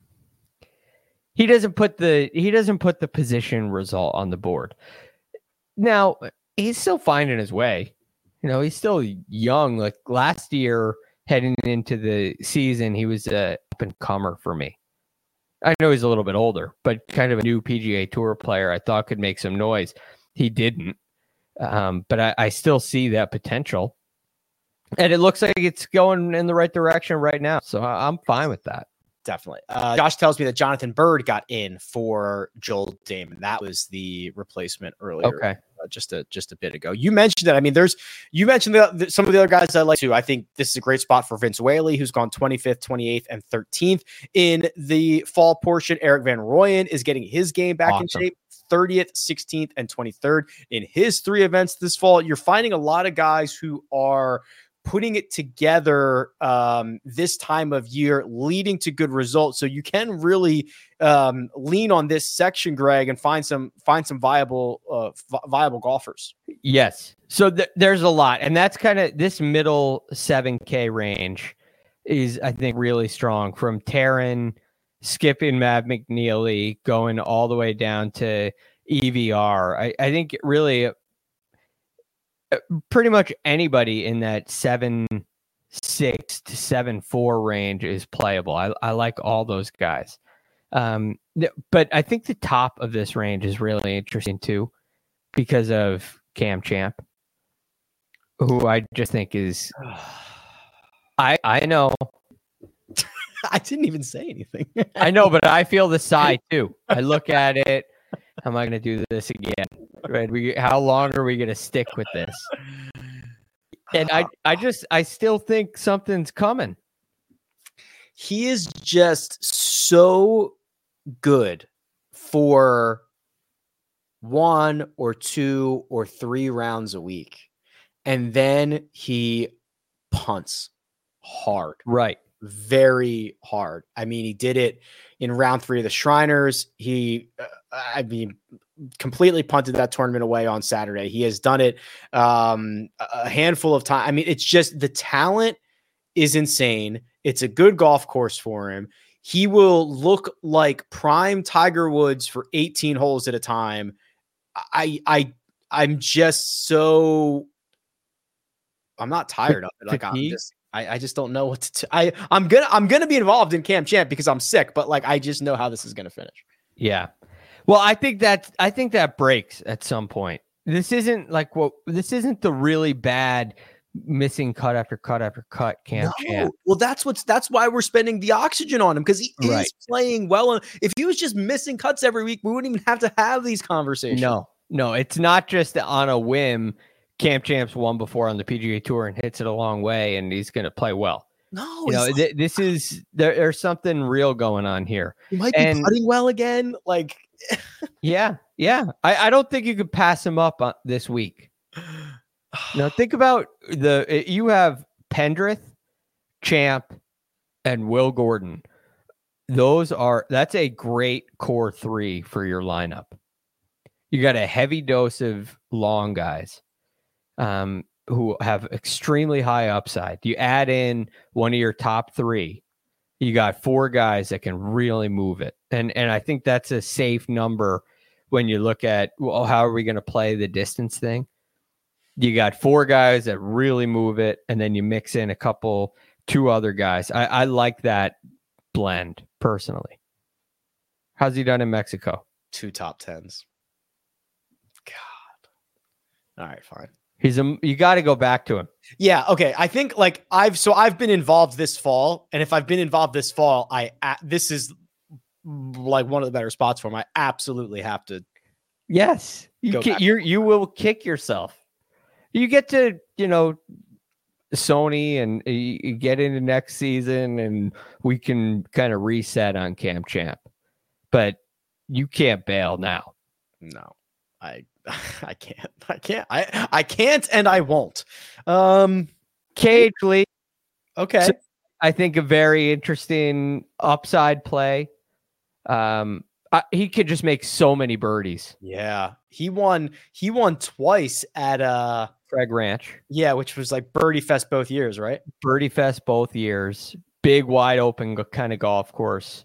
he doesn't put the he doesn't put the position result on the board. Now he's still finding his way. You know, he's still young. Like last year, heading into the season, he was a up and comer for me. I know he's a little bit older, but kind of a new P G A Tour player I thought could make some noise. He didn't. Um, but I, I still see that potential. And it looks like it's going in the right direction right now. So I, I'm fine with that. Definitely. Uh, Josh tells me that Jonathan Bird got in for Joel Damon. That was the replacement earlier. Okay. Uh, just a just a bit ago. You mentioned that. I mean, there's you mentioned the, the, some of the other guys I like too. I think this is a great spot for Vince Whaley, who's gone twenty-fifth, twenty-eighth, and thirteenth in the fall portion. Eric Van Rooyen is getting his game back awesome. in shape. thirtieth, sixteenth, and twenty-third in his three events this fall. You're finding a lot of guys who are putting it together um, this time of year, leading to good results. So you can really um, lean on this section, Greg, and find some find some viable uh, vi- viable golfers. Yes. So th- there's a lot, and that's kind of this middle seven K range is, I think, really strong from Tarren, skipping Matt McNeely, going all the way down to E V R. I, I think really uh, pretty much anybody in that seven six to seven four range is playable. I, I like all those guys. Um, th- but I think the top of this range is really interesting too, because of Cam Champ, who I just think is, I I know. I didn't even say anything. I know, but I feel the sigh too. I look at it. How am I going to do this again? Right? We, how long are we going to stick with this? And I, I just, I still think something's coming. He is just so good for one or two or three rounds a week. And then he punts hard. Right. Very hard. I mean, he did it in round three of the Shriners. He, uh, I mean, completely punted that tournament away on Saturday. He has done it um, a handful of times. I mean, it's just the talent is insane. It's a good golf course for him. He will look like prime Tiger Woods for eighteen holes at a time. I, I, I'm just so, I'm not tired of it. Like I'm just, I, I just don't know what to. T- I I'm gonna I'm gonna be involved in Cam Champ because I'm sick, but like I just know how this is gonna finish. Yeah, well, I think that I think that breaks at some point. This isn't like what this isn't the really bad missing cut after cut after cut Cam no. Champ. Well, that's what's that's why we're spending the oxygen on him because he right. is playing well. If he was just missing cuts every week, we wouldn't even have to have these conversations. No, no, it's not just on a whim. Cam Champ's won before on the P G A Tour and hits it a long way, and he's going to play well. No, you know, like, th- this is there, there's something real going on here. He might and, be putting well again. Like, yeah, yeah. I, I don't think you could pass him up on this week. Now think about the you have Pendrith, Champ, and Will Gordon. Those are that's a great core three for your lineup. You got a heavy dose of long guys. Um, who have extremely high upside. You add in one of your top three, you got four guys that can really move it. And and I think that's a safe number when you look at, well, how are we going to play the distance thing? You got four guys that really move it, and then you mix in a couple, two other guys. I, I like that blend personally. How's he done in Mexico? Two top tens. God. All right, fine. He's a, you got to go back to him. Yeah. Okay. I think like I've, so I've been involved this fall, and if I've been involved this fall, I, uh, this is like one of the better spots for him. I absolutely have to. Yes. You can, you're, you will kick yourself. You get to, you know, Sony and uh, you get into next season and we can kind of reset on Cam Champ. But you can't bail now. No, I I can't. I can't. I I can't and I won't. Um K H Lee. Okay. So I think a very interesting upside play. Um I, he could just make so many birdies. Yeah. He won he won twice at uh Craig Ranch. Yeah, which was like Birdie Fest both years, right? Birdie Fest both years. Big wide open kind of golf course.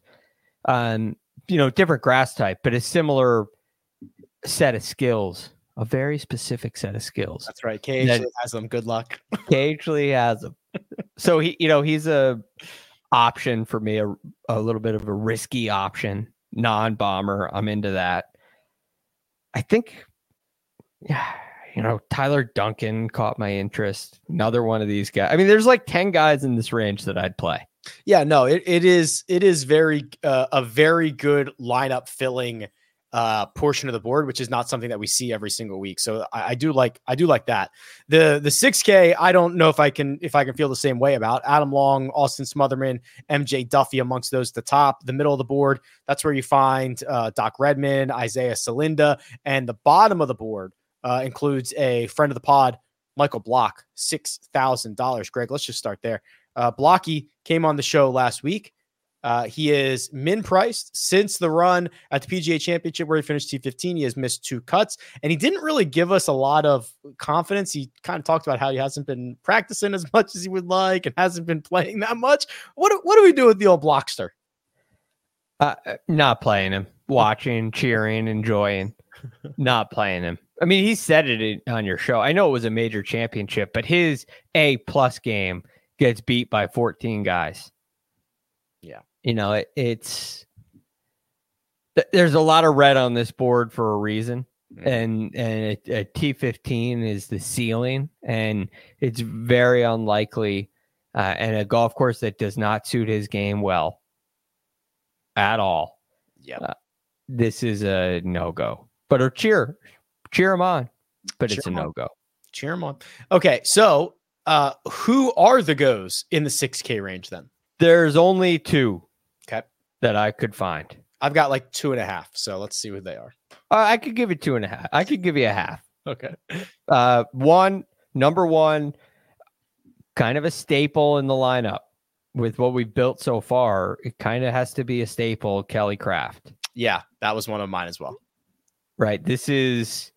Um you know, different grass type, but a similar set of skills, a very specific set of skills. That's right. K H Lee has them. Good luck. K H Lee has them. So he, you know, he's a option for me, a, a little bit of a risky option, non-bomber. I'm into that. I think, yeah, you know, Tyler Duncan caught my interest. Another one of these guys. I mean, there's like ten guys in this range that I'd play. Yeah, no, it, it is it is very uh, a very good lineup filling uh, portion of the board, which is not something that we see every single week. So I, I do like I do like that. The the six K, I don't know if I can if I can feel the same way about Adam Long, Austin Smotherman, M J Duffy amongst those at the top. The middle of the board, that's where you find uh, Doc Redman, Isaiah Salinda, and the bottom of the board uh, includes a friend of the pod, Michael Block, six thousand dollars. Greg, let's just start there. Uh, Blocky came on the show last week. Uh, he is min priced since the run at the P G A Championship where he finished T fifteen. He has missed two cuts, and he didn't really give us a lot of confidence. He kind of talked about how he hasn't been practicing as much as he would like and hasn't been playing that much. What do, what do we do with the old Blockster? Uh, not playing him, watching, cheering, enjoying, not playing him. I mean, he said it on your show. I know it was a major championship, but his A plus game gets beat by fourteen guys. Yeah. You know, it, it's, th- there's a lot of red on this board for a reason. Mm-hmm. And, and a, a T fifteen is the ceiling, and it's very unlikely. Uh, and a golf course that does not suit his game well at all. Yeah. Uh, this is a no-go, but a cheer, cheer him on, but cheer it's a no-go. Cheer him on. Okay. So, Uh, who are the goes in the six K range then? There's only two okay. that I could find. I've got like two and a half. So let's see what they are. Uh, I could give it two and a half. I could give you a half. Okay. Uh, one, number one, kind of a staple in the lineup with what we've built so far. It kind of has to be a staple, Kelly Craft. Yeah, that was one of mine as well. Right. This is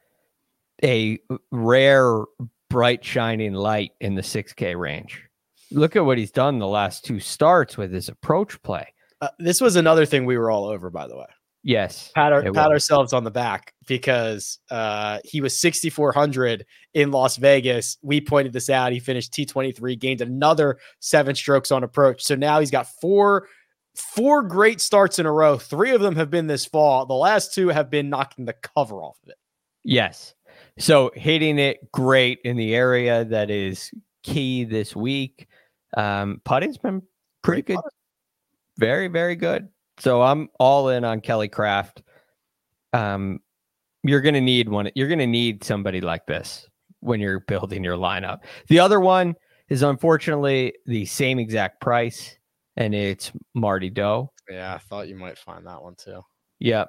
a rare bright shining light in the six K range. Look at what he's done the last two starts with his approach play. Uh, this was another thing we were all over, by the way. Yes. Pat, our, pat ourselves on the back because uh, he was sixty-four hundred in Las Vegas. We pointed this out. He finished T twenty-three, gained another seven strokes on approach. So now he's got four, four great starts in a row. Three of them have been this fall. The last two have been knocking the cover off of it. Yes. So hitting it great in the area that is key this week. Um, putting's been pretty Great good. putter. Very, very good. So I'm all in on Kelly Craft. Um, you're going to need one. You're going to need somebody like this when you're building your lineup. The other one is unfortunately the same exact price, and it's Marty Doe. Yeah, I thought you might find that one too. Yep.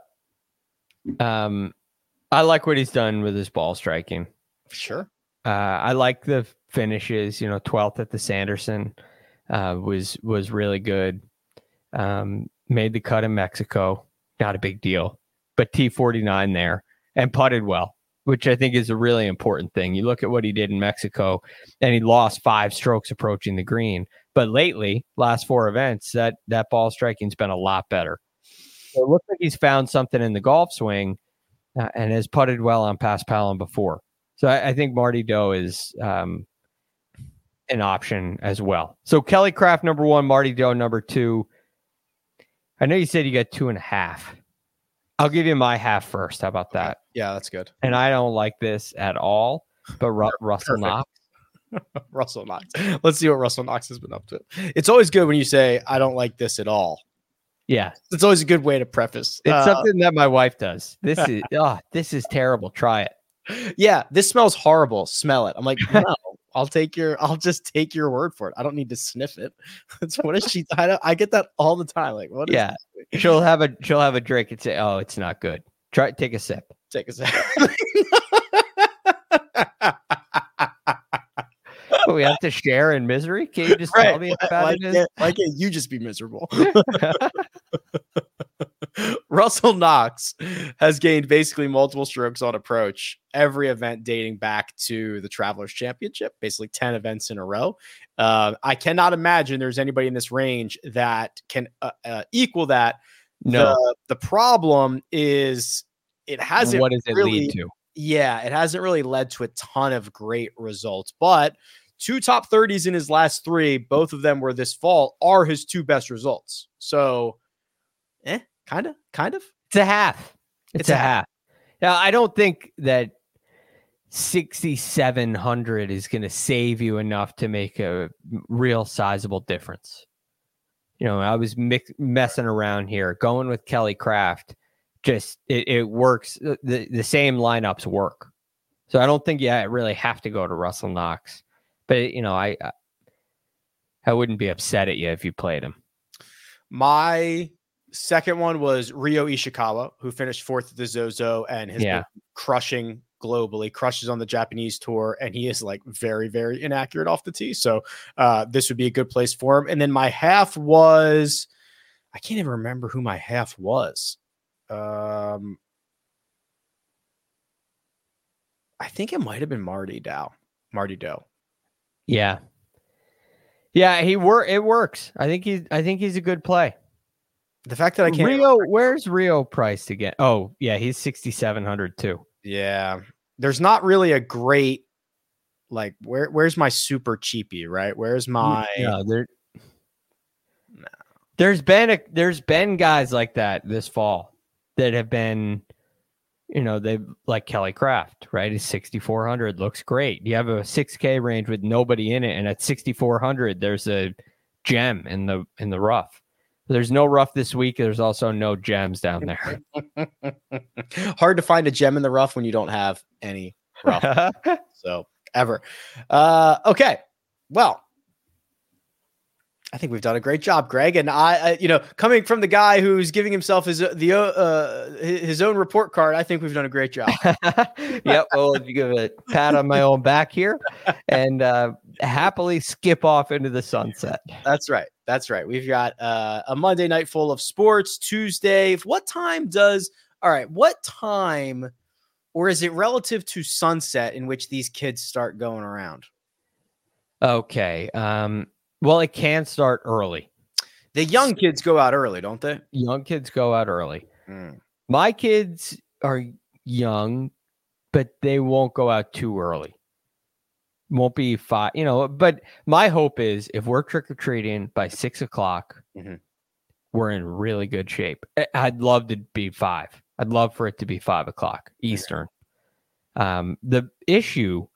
Um, I like what he's done with his ball striking. Sure. Uh, I like the finishes. You know, twelfth at the Sanderson uh, was was really good. Um, made the cut in Mexico, not a big deal, but T forty-nine there and putted well, which I think is a really important thing. You look at what he did in Mexico, and he lost five strokes approaching the green. But lately, last four events, that that ball striking's been a lot better. So it looks like he's found something in the golf swing. Uh, and has putted well on Paspalum before. So I, I think Marty Doe is um, an option as well. So Kelly Craft, number one, Marty Doe, number two. I know you said you got two and a half. I'll give you my half first. How about that? Yeah, that's good. And I don't like this at all, but Ru- Russell Knox. Russell Knox. Let's see what Russell Knox has been up to. It's always good when you say, I don't like this at all. Yeah. It's always a good way to preface. It's uh, something that my wife does. This is, oh, this is terrible. Try it. Yeah, this smells horrible. Smell it. I'm like, no, I'll take your. I'll just take your word for it. I don't need to sniff it. It's what is she? I, don't, I get that all the time. Like what? Is Yeah, she'll have a she'll have a drink and say, "Oh, it's not good." Try take a sip. Take a sip. But we have to share in misery. Can you just Right. tell me how bad Like it is? it, like it, you just be miserable. Russell Knox has gained basically multiple strokes on approach every event dating back to the Travelers Championship, basically ten events in a row. Uh, I cannot imagine there's anybody in this range that can uh, uh, equal that. No. The, the problem is it hasn't. What does it really, lead to? Yeah, it hasn't really led to a ton of great results, but two top thirties in his last three, both of them were this fall, are his two best results. So, eh, kind of, kind of. It's a half. It's, It's a a half. Now, I don't think that sixty-seven hundred is going to save you enough to make a real sizable difference. You know, I was mix- messing around here, going with Kelly Craft. Just it, it works. The, the same lineups work. So I don't think you really have to go to Russell Knox. But, you know, I I wouldn't be upset at you if you played him. My second one was Ryo Ishikawa, who finished fourth at the Zozo and has Yeah. been crushing globally, crushes on the Japanese tour, and he is like very, very inaccurate off the tee. So uh, this would be a good place for him. And then my half was, I can't even remember who my half was. Um, I think it might have been Marty Dow. Marty Doe. Yeah. Yeah, he wor- it works. I think he's I think he's a good play. The fact that I can't Rio, where's Rio priced again? Oh, yeah, he's sixty-seven hundred too. Yeah. There's not really a great, like, where where's my super cheapie, right? Where's my No, there, no. There's been a there's been guys like that this fall that have been, you know, they like Kelly Craft, right? He's sixty-four hundred, looks great. You have a six K range with nobody in it, and at sixty-four hundred, there's a gem in the in the rough. There's no rough this week. There's also no gems down there. Hard to find a gem in the rough when you don't have any rough. So ever. Uh, okay. Well, I think we've done a great job, Greg. And I, I you know, coming from the guy who's giving himself his the uh, his own report card, I think we've done a great job. Yep. Well, you give a pat on my own back here, and uh, happily skip off into the sunset. That's right. That's right. We've got uh, a Monday night full of sports. Tuesday. What time does? All right. What time, or is it relative to sunset in which these kids start going around? Okay. Um. Well, it can start early. The young kids go out early, don't they? Young kids go out early. Mm. My kids are young, but they won't go out too early. Won't be five, you know, but my hope is if we're trick-or-treating by six o'clock, mm-hmm. we're in really good shape. I'd love to be five. I'd love for it to be five o'clock Eastern. Mm-hmm. Um, the issue,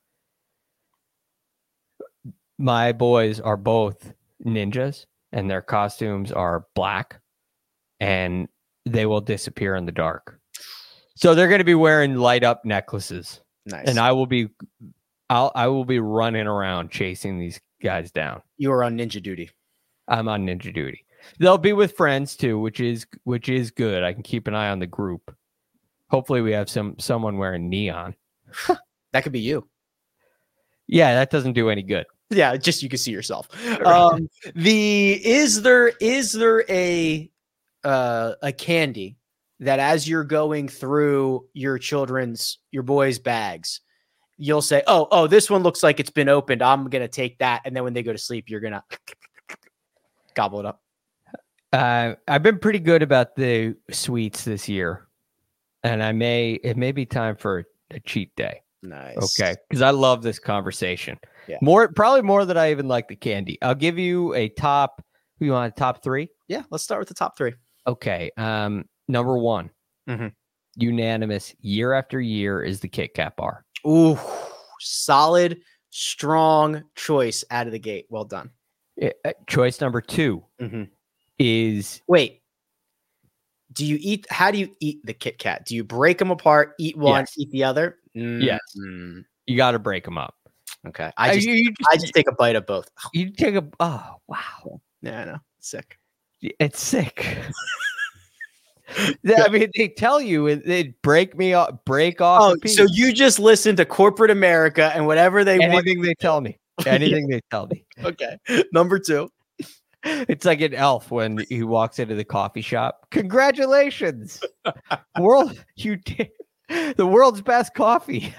my boys are both ninjas and their costumes are black and they will disappear in the dark. So they're going to be wearing light up necklaces. Nice. And I will be, I'll, I will be running around chasing these guys down. You are on ninja duty. I'm on ninja duty. They'll be with friends too, which is, which is good. I can keep an eye on the group. Hopefully we have some, someone wearing neon. That could be you. Yeah. That doesn't do any good. Yeah, just you can see yourself. Um, the is there is there a uh, a candy that as you're going through your children's your boys' bags, you'll say, "Oh, oh, this one looks like it's been opened. I'm gonna take that." And then when they go to sleep, you're gonna gobble it up. Uh, I've been pretty good about the sweets this year, and I may it may be time for a cheat day. Nice. Okay, because I love this conversation. Yeah. More, probably more than I even like the candy. I'll give you a top. Who you want? Top three? Yeah, let's start with the top three. Okay. Um, number one, mm-hmm. unanimous year after year is the Kit Kat bar. Ooh, solid, strong choice out of the gate. Well done. It, uh, choice number two mm-hmm. is wait. Do you eat? How do you eat the Kit Kat? Do you break them apart, eat one, yes. eat the other? Mm-hmm. Yes. You got to break them up. Okay. I just, you, you I just take a bite of both. You take a oh wow. Yeah, I know. Sick. It's sick. I mean, they tell you it, it break me off, break off. Oh, so you just listen to corporate America and whatever they anything want. Anything they tell me. Anything yeah. they tell me. Okay. Number two. It's like an elf when he walks into the coffee shop. Congratulations, world! You did the world's best coffee.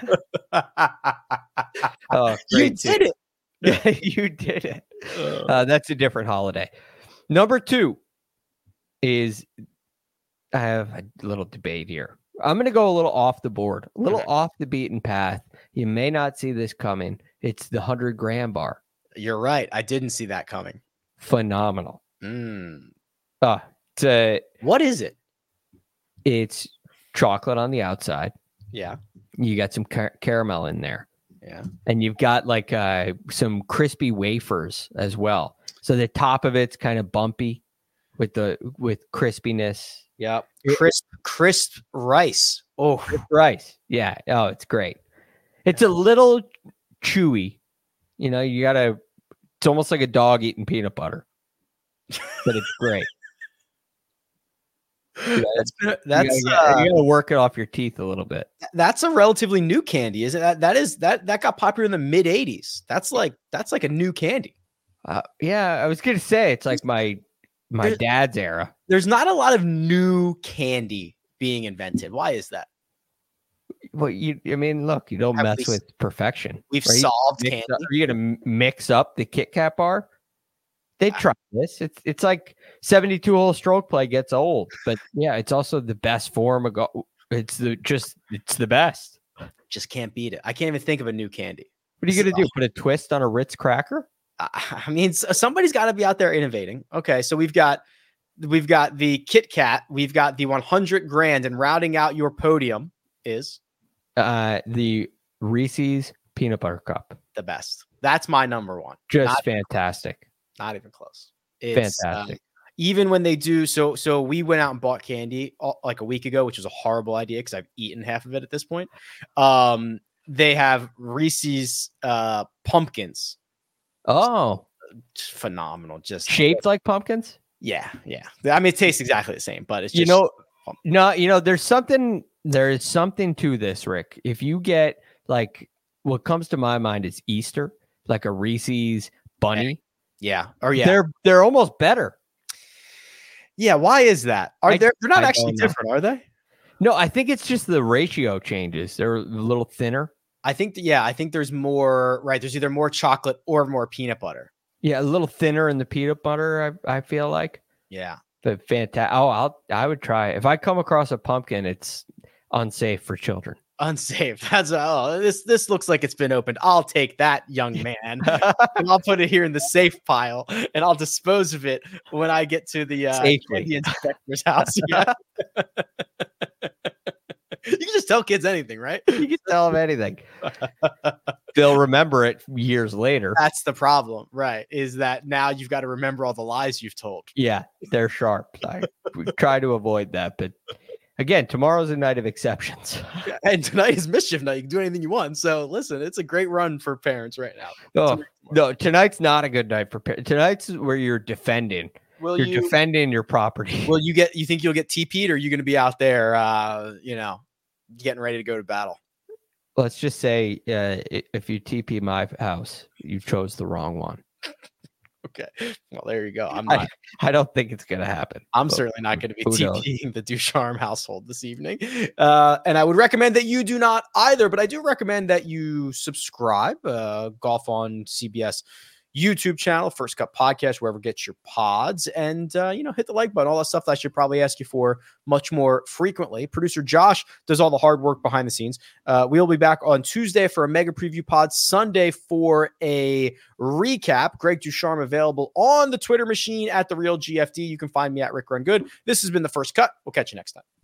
Oh, you did it. Yeah, you did it. Uh, that's a different holiday. Number two is I have a little debate here. I'm going to go a little off the board, a little off the beaten path. You may not see this coming. It's the one hundred gram bar. You're right. I didn't see that coming. Phenomenal. Mm. Uh, it's a, what is it? It's chocolate on the outside. Yeah. You got some car- caramel in there. Yeah. And you've got like uh, some crispy wafers as well. So the top of it's kind of bumpy with the with crispiness. Yep. Crisp, crisp rice. Oh, crisp rice. Yeah. Oh, it's great. It's a little chewy. You know, you gotta. It's almost like a dog eating peanut butter, but it's great. Yeah, that's that's you gotta, uh, you gotta work it off your teeth a little bit. That's a relatively new candy, isn't that? That is that that got popular in the mid eighties. That's like that's like a new candy. Uh, yeah, I was gonna say it's like my my there's, dad's era. There's not a lot of new candy being invented. Why is that? Well, you I mean, look, you don't Have mess we, with perfection. We've right? solved mix candy. Up, are you gonna mix up the Kit Kat bar? They try this. It's it's like seventy-two hole stroke play gets old, but yeah, it's also the best form of go- it's the just it's the best. Just can't beat it. I can't even think of a new candy. What are you gonna do? Put a twist on a Ritz cracker? I mean, somebody's got to be out there innovating. Okay, so we've got we've got the Kit Kat, we've got the one hundred grand, and rounding out your podium is uh, the Reese's peanut butter cup. The best. That's my number one. Just not fantastic. Even, not even close. It's, fantastic. Uh, even when they do so, so we went out and bought candy all, like a week ago, which was a horrible idea because I've eaten half of it at this point. Um, they have Reese's uh, pumpkins. Oh, just phenomenal! Just shaped like pumpkins. Yeah, yeah. I mean, it tastes exactly the same, but it's just, you know, no, you know, there's something. There is something to this, Rick. If you get like what comes to my mind is Easter, like a Reese's bunny. Yeah, or yeah, they're they're almost better. Yeah, why is that? Are I, they? They're not I actually different, are they? No, I think it's just the ratio changes. They're a little thinner. I think, yeah, I think there's more, right? There's either more chocolate or more peanut butter. Yeah, a little thinner in the peanut butter, I, I feel like. Yeah. But fantastic. Oh, I'll, I would try. If I come across a pumpkin, it's unsafe for children. Unsafe. That's, oh, this this looks like it's been opened. I'll take that, young man. And I'll put it here in the safe pile, and I'll dispose of it when I get to the uh, candy inspector's house. Yeah. You can just tell kids anything, right? You can tell them anything. They'll remember it years later. That's the problem, right? Is that now you've got to remember all the lies you've told. Yeah, they're sharp. I we try to avoid that, but again, tomorrow's a night of exceptions. And tonight is mischief night. You can do anything you want. So listen, it's a great run for parents right now. Oh, no, tonight's not a good night for parents. Tonight's where you're defending. Will you're you, defending your property. Will you get? You think you'll get T P'd, or are you going to be out there? Uh, you know. Getting ready to go to battle. Let's just say uh, if you T P my house, you chose the wrong one. Okay. Well, there you go. I'm not. I, I don't think it's going to happen. I'm certainly not going to be TPing the Ducharme household this evening. Uh, and I would recommend that you do not either, but I do recommend that you subscribe. Uh, Golf on C B S YouTube channel, First Cut Podcast, wherever you get your pods, and uh, you know, hit the like button, all that stuff that I should probably ask you for much more frequently. Producer Josh does all the hard work behind the scenes. Uh, we'll be back on Tuesday for a mega preview pod, Sunday for a recap. Greg Ducharme available on the Twitter machine at The Real G F D. You can find me at Rick Run Good. This has been The First Cut. We'll catch you next time.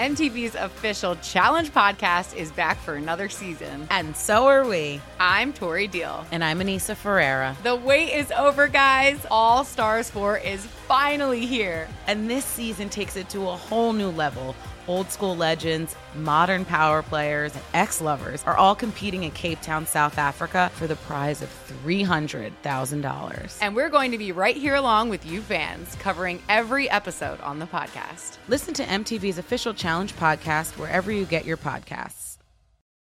M T V's official Challenge podcast is back for another season. And so are we. I'm Tori Deal. And I'm Anissa Ferreira. The wait is over, guys. All Stars four is finally here. And this season takes it to a whole new level. Old school legends, modern power players, and ex-lovers are all competing in Cape Town, South Africa for the prize of three hundred thousand dollars. And we're going to be right here along with you fans, covering every episode on the podcast. Listen to M T V's official Challenge podcast wherever you get your podcasts.